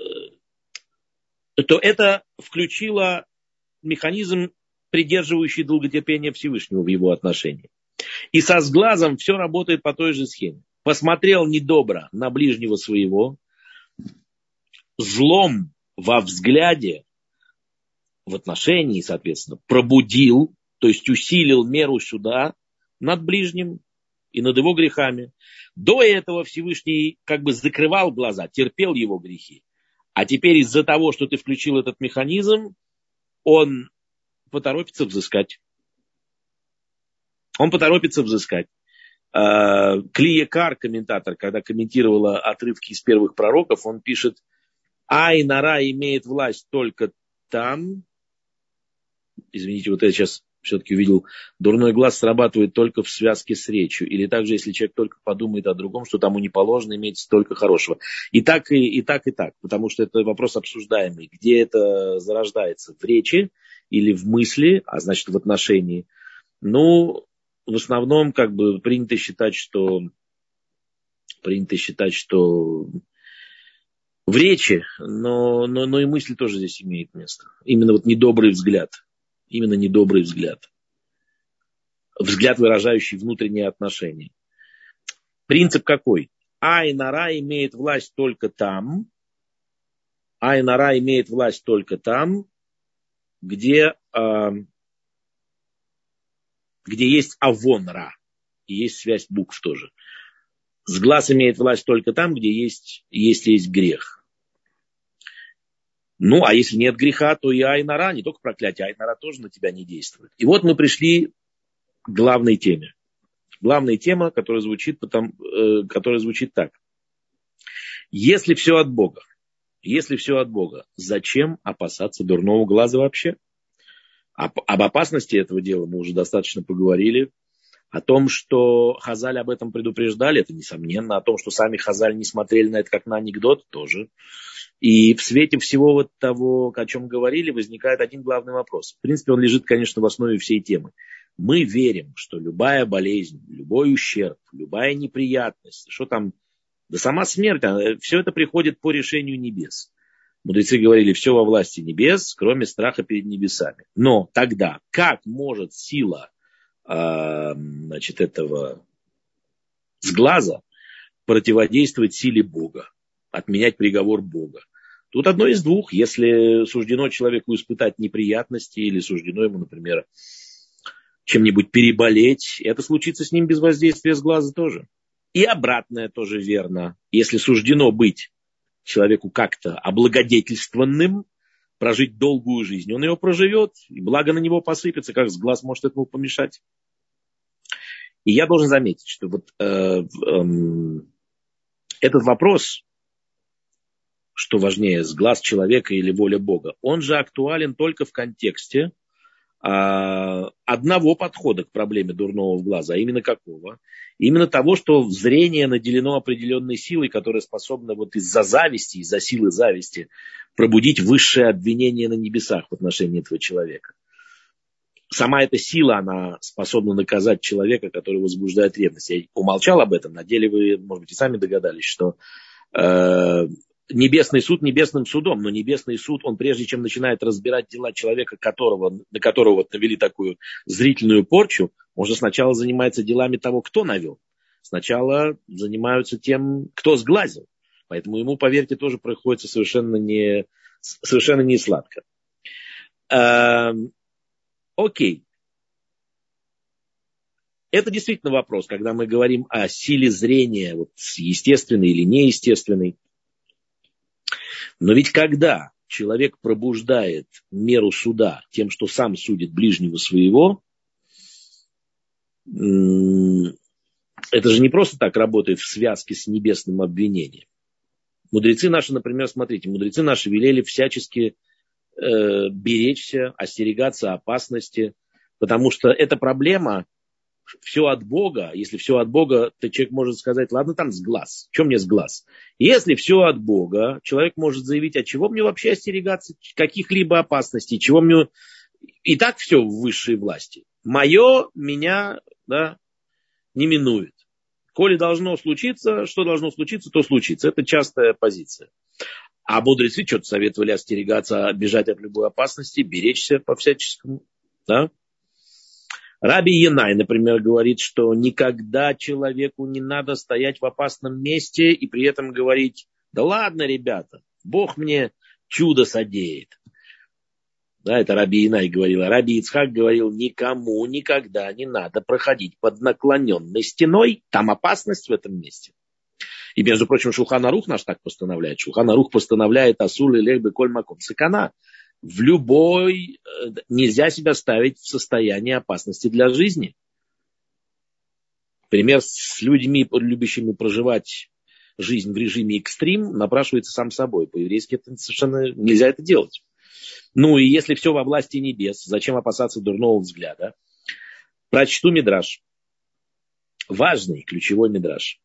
то это включило механизм, придерживающий долготерпение Всевышнего в его отношении. И со сглазом все работает по той же схеме. Посмотрел недобро на ближнего своего, злом во взгляде, в отношении, соответственно, пробудил, то есть усилил меру суда над ближним и над его грехами. До этого Всевышний как бы закрывал глаза, терпел его грехи. А теперь из-за того, что ты включил этот механизм, он поторопится взыскать. Он поторопится взыскать. Кли Якар, комментатор, когда комментировала отрывки из первых пророков, он пишет: Айн ара имеет власть только там. Извините, вот я сейчас все-таки увидел, дурной глаз срабатывает только в связке с речью. Или также, если человек только подумает о другом, что тому не положено иметь столько хорошего. И так, и, и так, и так. Потому что это вопрос обсуждаемый. Где это зарождается? В речи или в мысли, а значит в отношении. Ну, в основном, как бы, принято считать, что принято считать, что в речи, но, но, но и мысль тоже здесь имеет место. Именно вот недобрый взгляд. Именно недобрый взгляд. Взгляд, выражающий внутренние отношения. Принцип какой? Айн ара имеет власть только там. Айн ара имеет власть только там, где... Э, где есть авон ра, и есть связь букв тоже. Сглаз имеет власть только там, где есть, если есть грех. Ну, а если нет греха, то и айн ара, не только проклятие, айн ара тоже на тебя не действует. И вот мы пришли к главной теме. Главная тема, которая звучит, потом, э, которая звучит так. Если все от Бога, если все от Бога, зачем опасаться дурного глаза вообще? Об, об опасности этого дела мы уже достаточно поговорили. О том, что Хазаль об этом предупреждали, это несомненно. О том, что сами Хазаль не смотрели на это как на анекдот, тоже. И в свете всего вот того, о чем говорили, возникает один главный вопрос. В принципе, он лежит, конечно, в основе всей темы. Мы верим, что любая болезнь, любой ущерб, любая неприятность, что там, да сама смерть, все это приходит по решению небес. Мудрецы говорили, все во власти небес, кроме страха перед небесами. Но тогда, как может сила э, значит, этого сглаза противодействовать силе Бога, отменять приговор Бога? Тут одно из двух. Если суждено человеку испытать неприятности, или суждено ему, например, чем-нибудь переболеть, это случится с ним без воздействия сглаза тоже. И обратное тоже верно. Если суждено быть человеку как-то облагодетельствованным, прожить долгую жизнь, он ее проживет, и благо на него посыпется, как сглаз может этому помешать. И я должен заметить, что вот э, э, этот вопрос, что важнее, сглаз человека или воля Бога, он же актуален только в контексте э, одного подхода к проблеме дурного глаза, а именно какого? Именно того, что зрение наделено определенной силой, которая способна вот из-за зависти, из-за силы зависти пробудить высшее обвинение на небесах в отношении этого человека. сама эта сила, она способна наказать человека, который возбуждает ревность. Я умолчал об этом, на деле вы, может быть, и сами догадались, что э, небесный суд небесным судом, но небесный суд, он прежде чем начинает разбирать дела человека, которого, на которого вот навели такую зрительную порчу, он же сначала занимается делами того, кто навел. Сначала занимаются тем, кто сглазил. Поэтому ему, поверьте, тоже приходится совершенно не, совершенно не сладко. Э, окей. Это действительно вопрос, когда мы говорим о силе зрения, вот, естественной или неестественной. Но ведь когда человек пробуждает меру суда тем, что сам судит ближнего своего, это же не просто так работает в связке с небесным обвинением. Мудрецы наши, например, смотрите, мудрецы наши велели всячески э, беречься, остерегаться опасности, потому что эта проблема, все от Бога. Если все от Бога, то человек может сказать, ладно, там с глаз. Что мне с глаз? Если все от Бога, человек может заявить, а чего мне вообще остерегаться каких-либо опасностей, чего мне... И так все в высшей власти. Мое меня, да, не минует. Коли должно случиться, что должно случиться, то случится. Это частая позиция. А мудрецы что-то советовали остерегаться, бежать от любой опасности, беречься по-всяческому. Да? Раби Янай, например, говорит, что никогда человеку не надо стоять в опасном месте и при этом говорить, да ладно, ребята, Бог мне чудо содеет. Да, это Раби Янай говорил. А Раби Ицхак говорил, никому никогда не надо проходить под наклоненной стеной. Там опасность в этом месте. И, между прочим, Шулхан Арух наш так постановляет. Шулхан Арух постановляет асур лелех беколь маком сакана. В любой... Нельзя себя ставить в состоянии опасности для жизни. Пример с людьми, любящими проживать жизнь в режиме экстрим, напрашивается сам собой. По-еврейски это совершенно нельзя это делать. Ну и если все во власти небес, зачем опасаться дурного взгляда? Прочту мидраш. Важный, ключевой мидраш.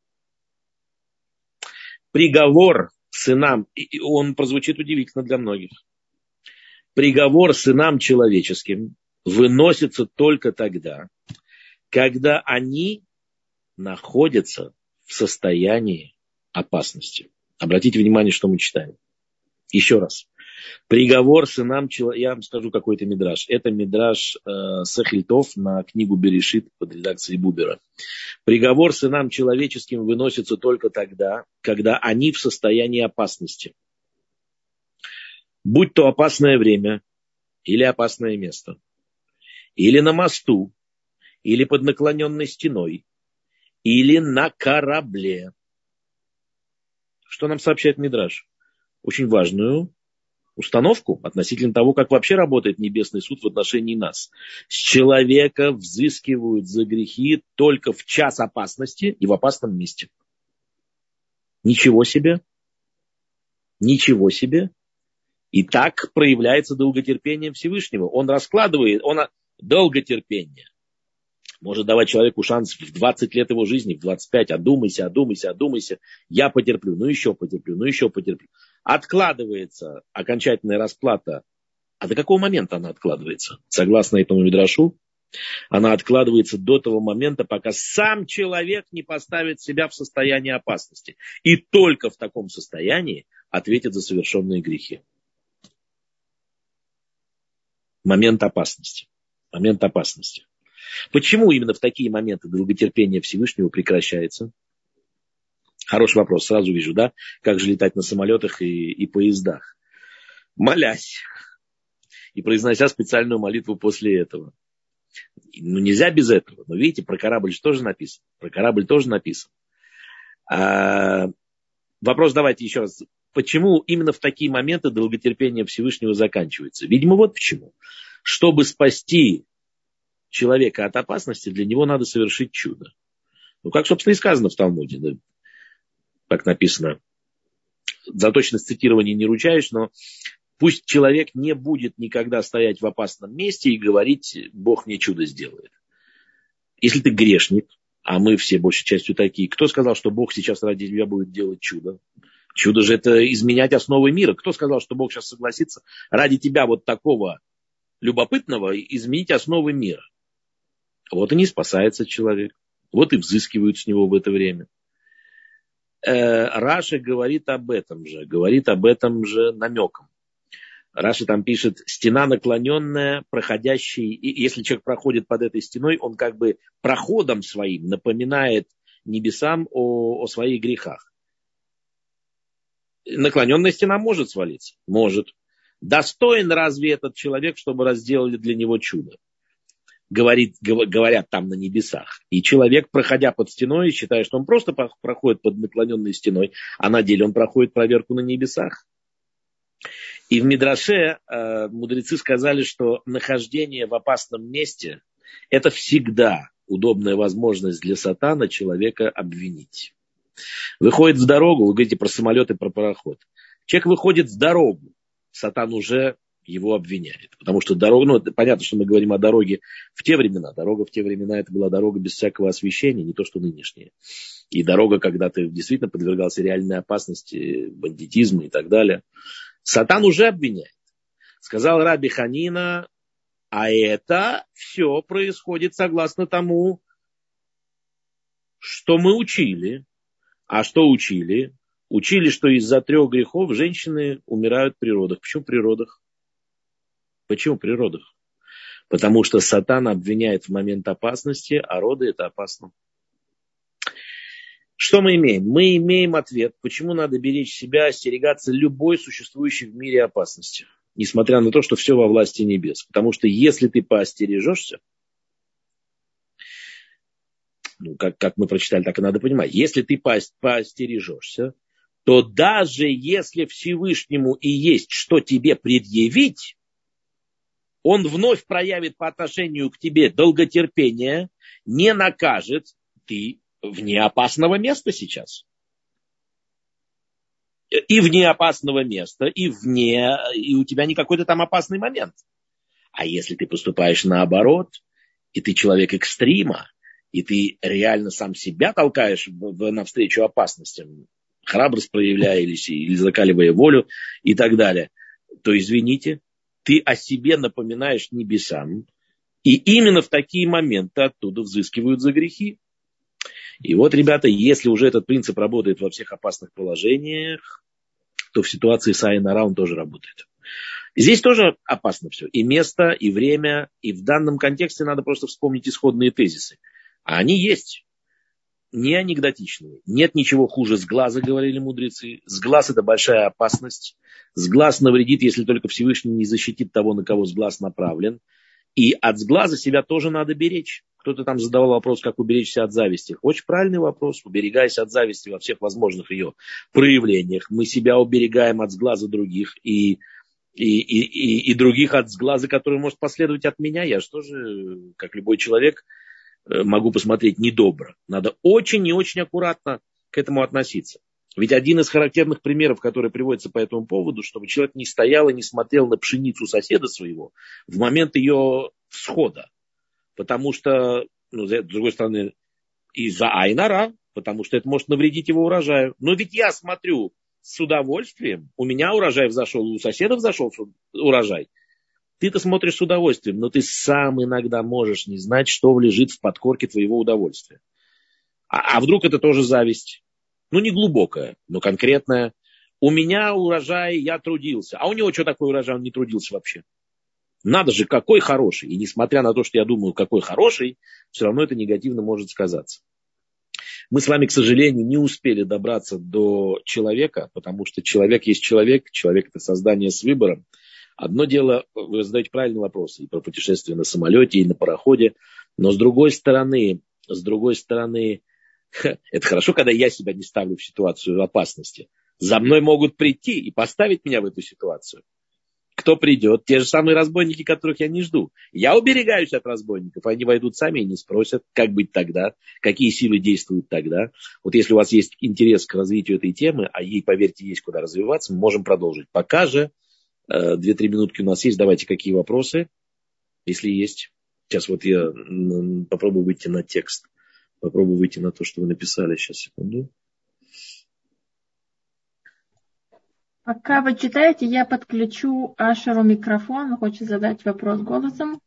Приговор сынам, он прозвучит удивительно для многих. Приговор сынам человеческим выносится только тогда, когда они находятся в состоянии опасности. Обратите внимание, что мы читаем. Еще раз. Приговор сынам человеческим, я вам скажу какой-то мидраш. Это мидраш э, Сахильтов на книгу Берешит под редакцией Бубера. Приговор сынам человеческим выносится только тогда, когда они в состоянии опасности. Будь то опасное время, или опасное место, или на мосту, или под наклоненной стеной, или на корабле. Что нам сообщает мидраш? Очень важную установку относительно того, как вообще работает небесный суд в отношении нас. С человека взыскивают за грехи только в час опасности и в опасном месте. Ничего себе. Ничего себе. И так проявляется долготерпение Всевышнего. Он раскладывает, он долготерпение. Может давать человеку шанс в двадцать лет его жизни, в двадцать пять. Одумайся, одумайся, одумайся. Я потерплю, ну еще потерплю, ну еще потерплю. Откладывается окончательная расплата. А до какого момента она откладывается? Согласно этому мидрашу, она откладывается до того момента, пока сам человек не поставит себя в состояние опасности. И только в таком состоянии ответит за совершенные грехи. Момент опасности. Момент опасности. Почему именно в такие моменты долготерпение Всевышнего прекращается? Хороший вопрос, сразу вижу, да? Как же летать на самолетах и, и поездах? Молясь. И произнося специальную молитву после этого. Ну, нельзя без этого. Но видите, про корабль же тоже написано. Про корабль тоже написано. А, вопрос давайте еще раз. Почему именно в такие моменты долготерпение Всевышнего заканчивается? Видимо, вот почему. Чтобы спасти человека от опасности, для него надо совершить чудо. Ну, как, собственно, и сказано в Талмуде. Да? Как написано. За точность цитирования не ручаюсь, но пусть человек не будет никогда стоять в опасном месте и говорить, Бог мне чудо сделает. Если ты грешник, а мы все большей частью такие, кто сказал, что Бог сейчас ради тебя будет делать чудо? Чудо же это изменять основы мира. Кто сказал, что Бог сейчас согласится ради тебя вот такого любопытного изменить основы мира. Вот и не спасается человек. Вот и взыскивают с него в это время. Раши говорит об этом же, говорит об этом же намеком. Раши там пишет: стена наклоненная, проходящий, и если человек проходит под этой стеной, он как бы проходом своим напоминает небесам о, о своих грехах. Наклоненная стена может свалиться? Может. Достоин разве этот человек, чтобы разделали для него чудо? Говорит, говорят там на небесах. И человек, проходя под стеной, считая, что он просто проходит под наклоненной стеной, а на деле он проходит проверку на небесах. И в Мидраше э, мудрецы сказали, что нахождение в опасном месте – это всегда удобная возможность для сатана человека обвинить. Выходит в дорогу, вы говорите про самолет и про пароход. Человек выходит в дорогу, сатан уже его обвиняет. Потому что дорога, ну, понятно, что мы говорим о дороге в те времена. Дорога в те времена это была дорога без всякого освещения, не то что нынешняя. И дорога, когда ты действительно подвергался реальной опасности, бандитизму и так далее. Сатан уже обвиняет. Сказал Раби Ханина, а это все происходит согласно тому, что мы учили. А что учили? Учили, что из-за трех грехов женщины умирают при родах. Почему при родах? Почему при родах? Потому что сатан обвиняет в момент опасности, а роды это опасно. Что мы имеем? Мы имеем ответ, почему надо беречь себя, остерегаться любой существующей в мире опасности. Несмотря на то, что все во власти небес. Потому что если ты поостережешься, ну, как, как мы прочитали, так и надо понимать. Если ты поостережешься, то даже если Всевышнему и есть что тебе предъявить, он вновь проявит по отношению к тебе долготерпение, не накажет, ты вне опасного места сейчас. И вне опасного места, и вне, и у тебя не какой-то там опасный момент. А если ты поступаешь наоборот, и ты человек экстрима, и ты реально сам себя толкаешь в, в, навстречу опасностям, храбрость проявляя или, или закаливая волю и так далее, то, извините, ты о себе напоминаешь небесам, и именно в такие моменты оттуда взыскивают за грехи. И вот, ребята, если уже этот принцип работает во всех опасных положениях, то в ситуации с Айн-Ара он тоже работает. Здесь тоже опасно все. И место, и время, и в данном контексте надо просто вспомнить исходные тезисы. А они есть. Не анекдотичные. Нет ничего хуже с глаза, говорили мудрецы. С глаз это большая опасность. С глаз навредит, если только Всевышний не защитит того, на кого с глаз направлен. И от сглаза себя тоже надо беречь. Кто-то там задавал вопрос, как уберечься от зависти. Очень правильный вопрос. Уберегаясь от зависти во всех возможных ее проявлениях, мы себя уберегаем от сглаза других и, и, и, и, и других от сглаза, который может последовать от меня. Я же тоже, как любой человек, могу посмотреть недобро. Надо очень и очень аккуратно к этому относиться. Ведь один из характерных примеров, который приводится по этому поводу, чтобы человек не стоял и не смотрел на пшеницу соседа своего в момент ее всхода. Потому что, ну, с другой стороны, из-за Айн-Ара, потому что это может навредить его урожаю. Но ведь я смотрю с удовольствием, у меня урожай взошел, у соседа взошел урожай. Ты-то смотришь с удовольствием, но ты сам иногда можешь не знать, что лежит в подкорке твоего удовольствия. А, а вдруг это тоже зависть? Ну, не глубокая, но конкретная. У меня урожай, я трудился. А у него что такое урожай, он не трудился вообще. Надо же, какой хороший. И несмотря на то, что я думаю, какой хороший, все равно это негативно может сказаться. Мы с вами, к сожалению, не успели добраться до человека, потому что человек есть человек, человек это создание с выбором. Одно дело, вы задаете правильный вопрос и про путешествие на самолете, и на пароходе, но с другой стороны, с другой стороны, это хорошо, когда я себя не ставлю в ситуацию опасности. За мной могут прийти и поставить меня в эту ситуацию. Кто придет? Те же самые разбойники, которых я не жду. Я уберегаюсь от разбойников. Они войдут сами и не спросят, как быть тогда, какие силы действуют тогда. Вот если у вас есть интерес к развитию этой темы, а ей, поверьте, есть куда развиваться, мы можем продолжить. Пока же, две-три минутки у нас есть. Давайте, какие вопросы, если есть. Сейчас вот я попробую выйти на текст. Попробую выйти на то, что вы написали. Сейчас, секунду. Пока вы читаете, я подключу Ашеру микрофон. Он хочет задать вопрос голосом.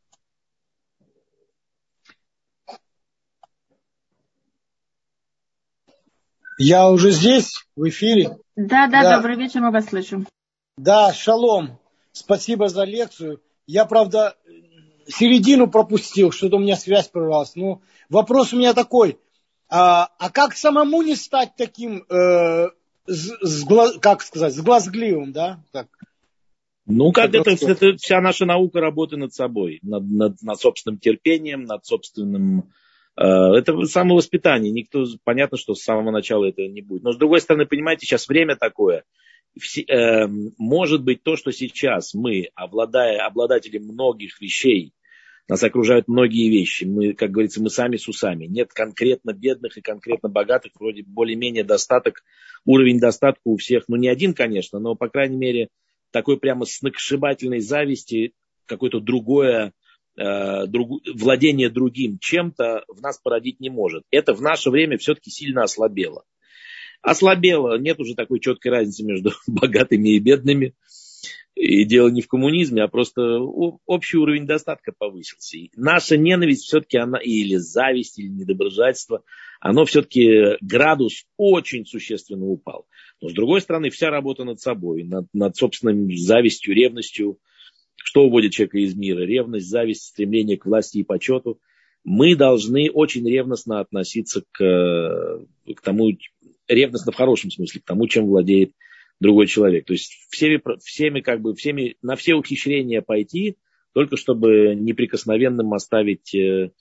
Я уже здесь, в эфире. Да, да, да, добрый вечер, мы вас слышим. Да, шалом. Спасибо за лекцию. Я, правда, середину пропустил, что-то у меня связь прервалась. Ну, вопрос у меня такой. А, а как самому не стать таким, э, с, с, как сказать, сглазгливым, да? Так. Ну, как это, это вся наша наука работы над собой, над, над, над собственным терпением, над собственным... Э, это самовоспитание. Никто, понятно, что с самого начала это не будет. Но, с другой стороны, понимаете, сейчас время такое. Все, э, может быть, то, что сейчас мы, обладая, обладатели многих вещей, нас окружают многие вещи. Мы, как говорится, мы сами с усами. Нет конкретно бедных и конкретно богатых. Вроде более-менее достаток, уровень достатка у всех. Ну, не один, конечно, но, по крайней мере, такой прямо сногсшибательной зависти, какое-то другое э, друг, владение другим чем-то в нас породить не может. Это в наше время все-таки сильно ослабело. Ослабело. Нет уже такой четкой разницы между богатыми и бедными. И дело не в коммунизме, а просто общий уровень достатка повысился. И наша ненависть все-таки, она, или зависть, или недоброжательство, оно все-таки градус очень существенно упал. Но с другой стороны, вся работа над собой, над, над собственной завистью, ревностью, что уводит человека из мира? Ревность, зависть, стремление к власти и почету. Мы должны очень ревностно относиться к, к тому, ревностно в хорошем смысле, к тому, чем владеет другой человек. То есть всеми, всеми, как бы, всеми, на все ухищрения пойти, только чтобы неприкосновенным оставить э,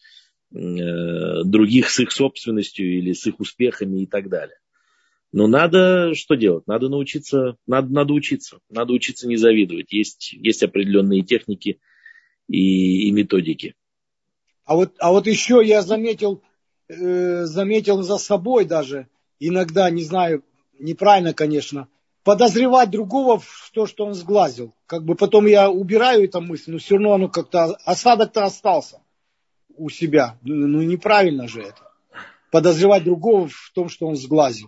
э, других с их собственностью или с их успехами и так далее. Но надо что делать? Надо научиться, надо, надо учиться. Надо учиться не завидовать. Есть, есть определенные техники и, и методики. А вот, а вот еще я заметил, э, заметил за собой даже, иногда, не знаю, неправильно, конечно, подозревать другого в то, что он сглазил. Как бы потом я убираю эту мысль, но все равно оно как-то, осадок-то остался у себя. Ну, неправильно же это. Подозревать другого в том, что он сглазил.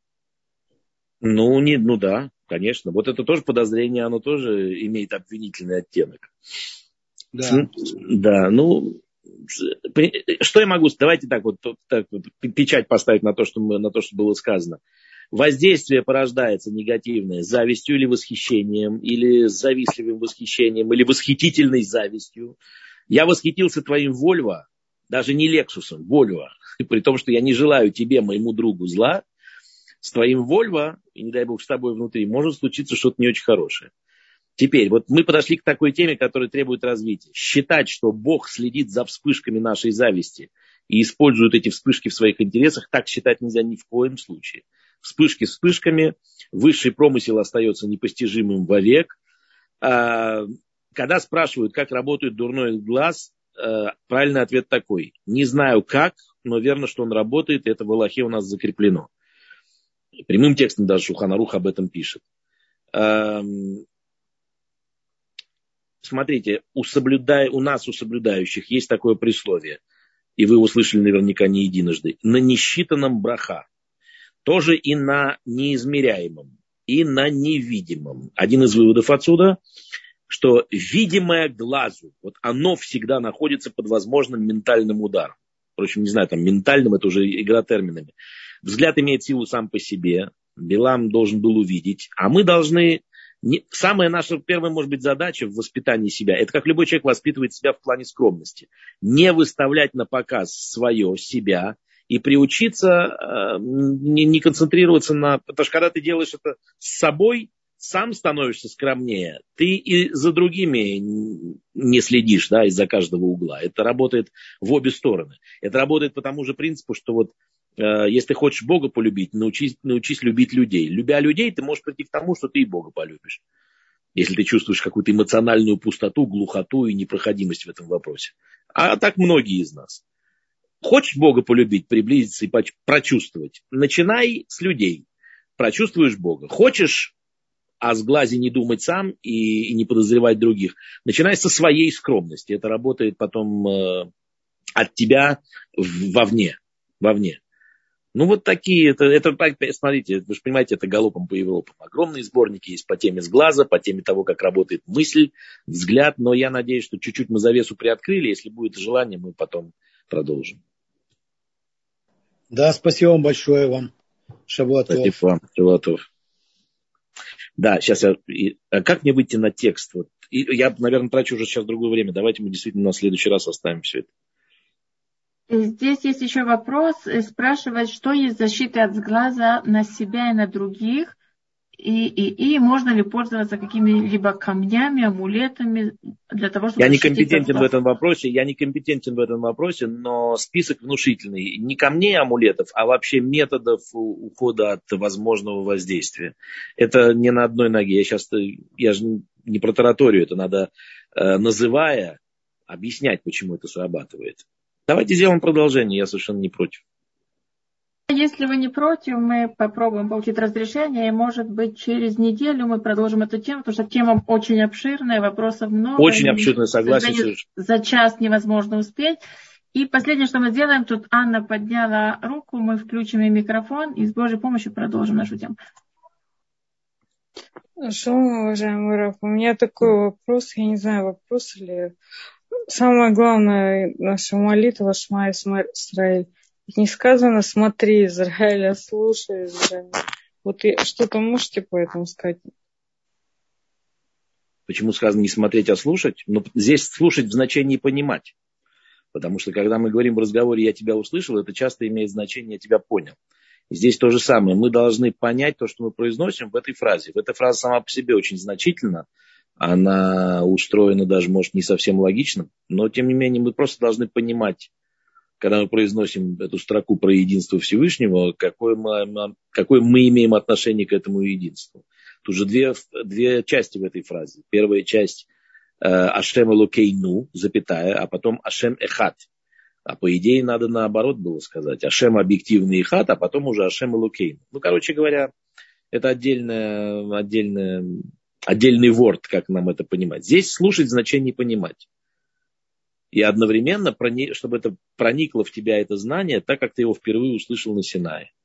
Ну, не, ну да, конечно. Вот это тоже подозрение, оно тоже имеет обвинительный оттенок. Да. Да, ну, что я могу сказать? Давайте так вот, так вот печать поставить на то, что мы, на то, что было сказано. Воздействие порождается негативное завистью или восхищением, или завистливым восхищением, или восхитительной завистью. Я восхитился твоим Вольво, даже не Лексусом, Вольво, при том, что я не желаю тебе, моему другу, зла. С твоим Вольво, и не дай бог с тобой внутри, может случиться что-то не очень хорошее. Теперь, вот мы подошли к такой теме, которая требует развития. Считать, что Бог следит за вспышками нашей зависти и использует эти вспышки в своих интересах, так считать нельзя ни в коем случае. Вспышки вспышками, высший промысел остается непостижимым вовек. Когда спрашивают, как работает дурной глаз, правильный ответ такой. Не знаю как, но верно, что он работает, и это в Аллахе у нас закреплено. Прямым текстом даже Шулхан Арух об этом пишет. Смотрите, у, соблюдай, у нас, у соблюдающих, есть такое присловие, и вы услышали наверняка не единожды, на несчитанном браха. Тоже и на неизмеряемом, и на невидимом. Один из выводов отсюда, что видимое глазу, вот оно всегда находится под возможным ментальным ударом. Впрочем, не знаю, там ментальным, это уже игра терминами. Взгляд имеет силу сам по себе, Билам должен был увидеть, а мы должны... Не, самая наша первая, может быть, задача в воспитании себя, это как любой человек воспитывает себя в плане скромности. Не выставлять на показ свое, себя, и приучиться э, не, не концентрироваться на... Потому что когда ты делаешь это с собой, сам становишься скромнее, ты и за другими не следишь, да, из-за каждого угла. Это работает в обе стороны. Это работает по тому же принципу, что вот если ты хочешь Бога полюбить, научись, научись любить людей. Любя людей, ты можешь прийти к тому, что ты и Бога полюбишь. Если ты чувствуешь какую-то эмоциональную пустоту, глухоту и непроходимость в этом вопросе. А так многие из нас. Хочешь Бога полюбить, приблизиться и прочувствовать? Начинай с людей. Прочувствуешь Бога. Хочешь о сглазе не думать сам и, и не подозревать других? Начинай со своей скромности. Это работает потом э, от тебя вовне. вовне. Ну, вот такие, это, это, смотрите, вы же понимаете, это галопом по Европам. Огромные сборники есть по теме сглаза, по теме того, как работает мысль, взгляд. Но я надеюсь, что чуть-чуть мы завесу приоткрыли. Если будет желание, мы потом продолжим. Да, спасибо вам большое вам. Шавуатов. Спасибо вам, Шавуатов. Да, сейчас я... А как мне выйти на текст? Вот. И я, наверное, трачу уже сейчас другое время. Давайте мы действительно на следующий раз оставим все это. Здесь есть еще вопрос. Спрашивает, что есть защита от сглаза на себя и на других. И, и, и можно ли пользоваться какими-либо камнями, амулетами для того, чтобы... Я не компетентен в этом вопросе, я не компетентен в этом вопросе, но список внушительный. Не камней, амулетов, а вообще методов ухода от возможного воздействия. Это не на одной ноге. Я сейчас, я же не про тараторию, это надо, называя, объяснять, почему это срабатывает. Давайте сделаем продолжение, я совершенно не против. Если вы не против, мы попробуем получить разрешение, и, может быть, через неделю мы продолжим эту тему, потому что тема очень обширная, вопросов много. Очень обширная, согласен. За час невозможно успеть. И последнее, что мы сделаем, тут Анна подняла руку, мы включим ей микрофон, и с Божьей помощью продолжим нашу тему. Шалом, уважаемый Раф, у меня такой вопрос, я не знаю, вопрос ли... Самое главное, наша молитва Шма Исраэль. Не сказано «смотри, Израиль, а слушай, Израиль». Вот и что-то можете по этому сказать? Почему сказано не смотреть, а слушать? Ну, здесь слушать в значении понимать. Потому что, когда мы говорим в разговоре «я тебя услышал», это часто имеет значение «я тебя понял». И здесь то же самое. Мы должны понять то, что мы произносим в этой фразе. Эта фраза сама по себе очень значительна. Она устроена даже, может, не совсем логично. Но, тем не менее, мы просто должны понимать, когда мы произносим эту строку про единство Всевышнего, какое мы, какое мы имеем отношение к этому единству. Тут же две, две части в этой фразе. Первая часть Ашем Элокейну, запятая, а потом Ашем Эхат. А по идее надо наоборот было сказать. Ашем объективный Эхат, а потом уже Ашем Элокейну. Ну, короче говоря, это отдельная, отдельная, отдельный ворд, как нам это понимать. Здесь слушать значение понимать. И одновременно, чтобы это проникло в тебя, это знание, так как ты его впервые услышал на Синае.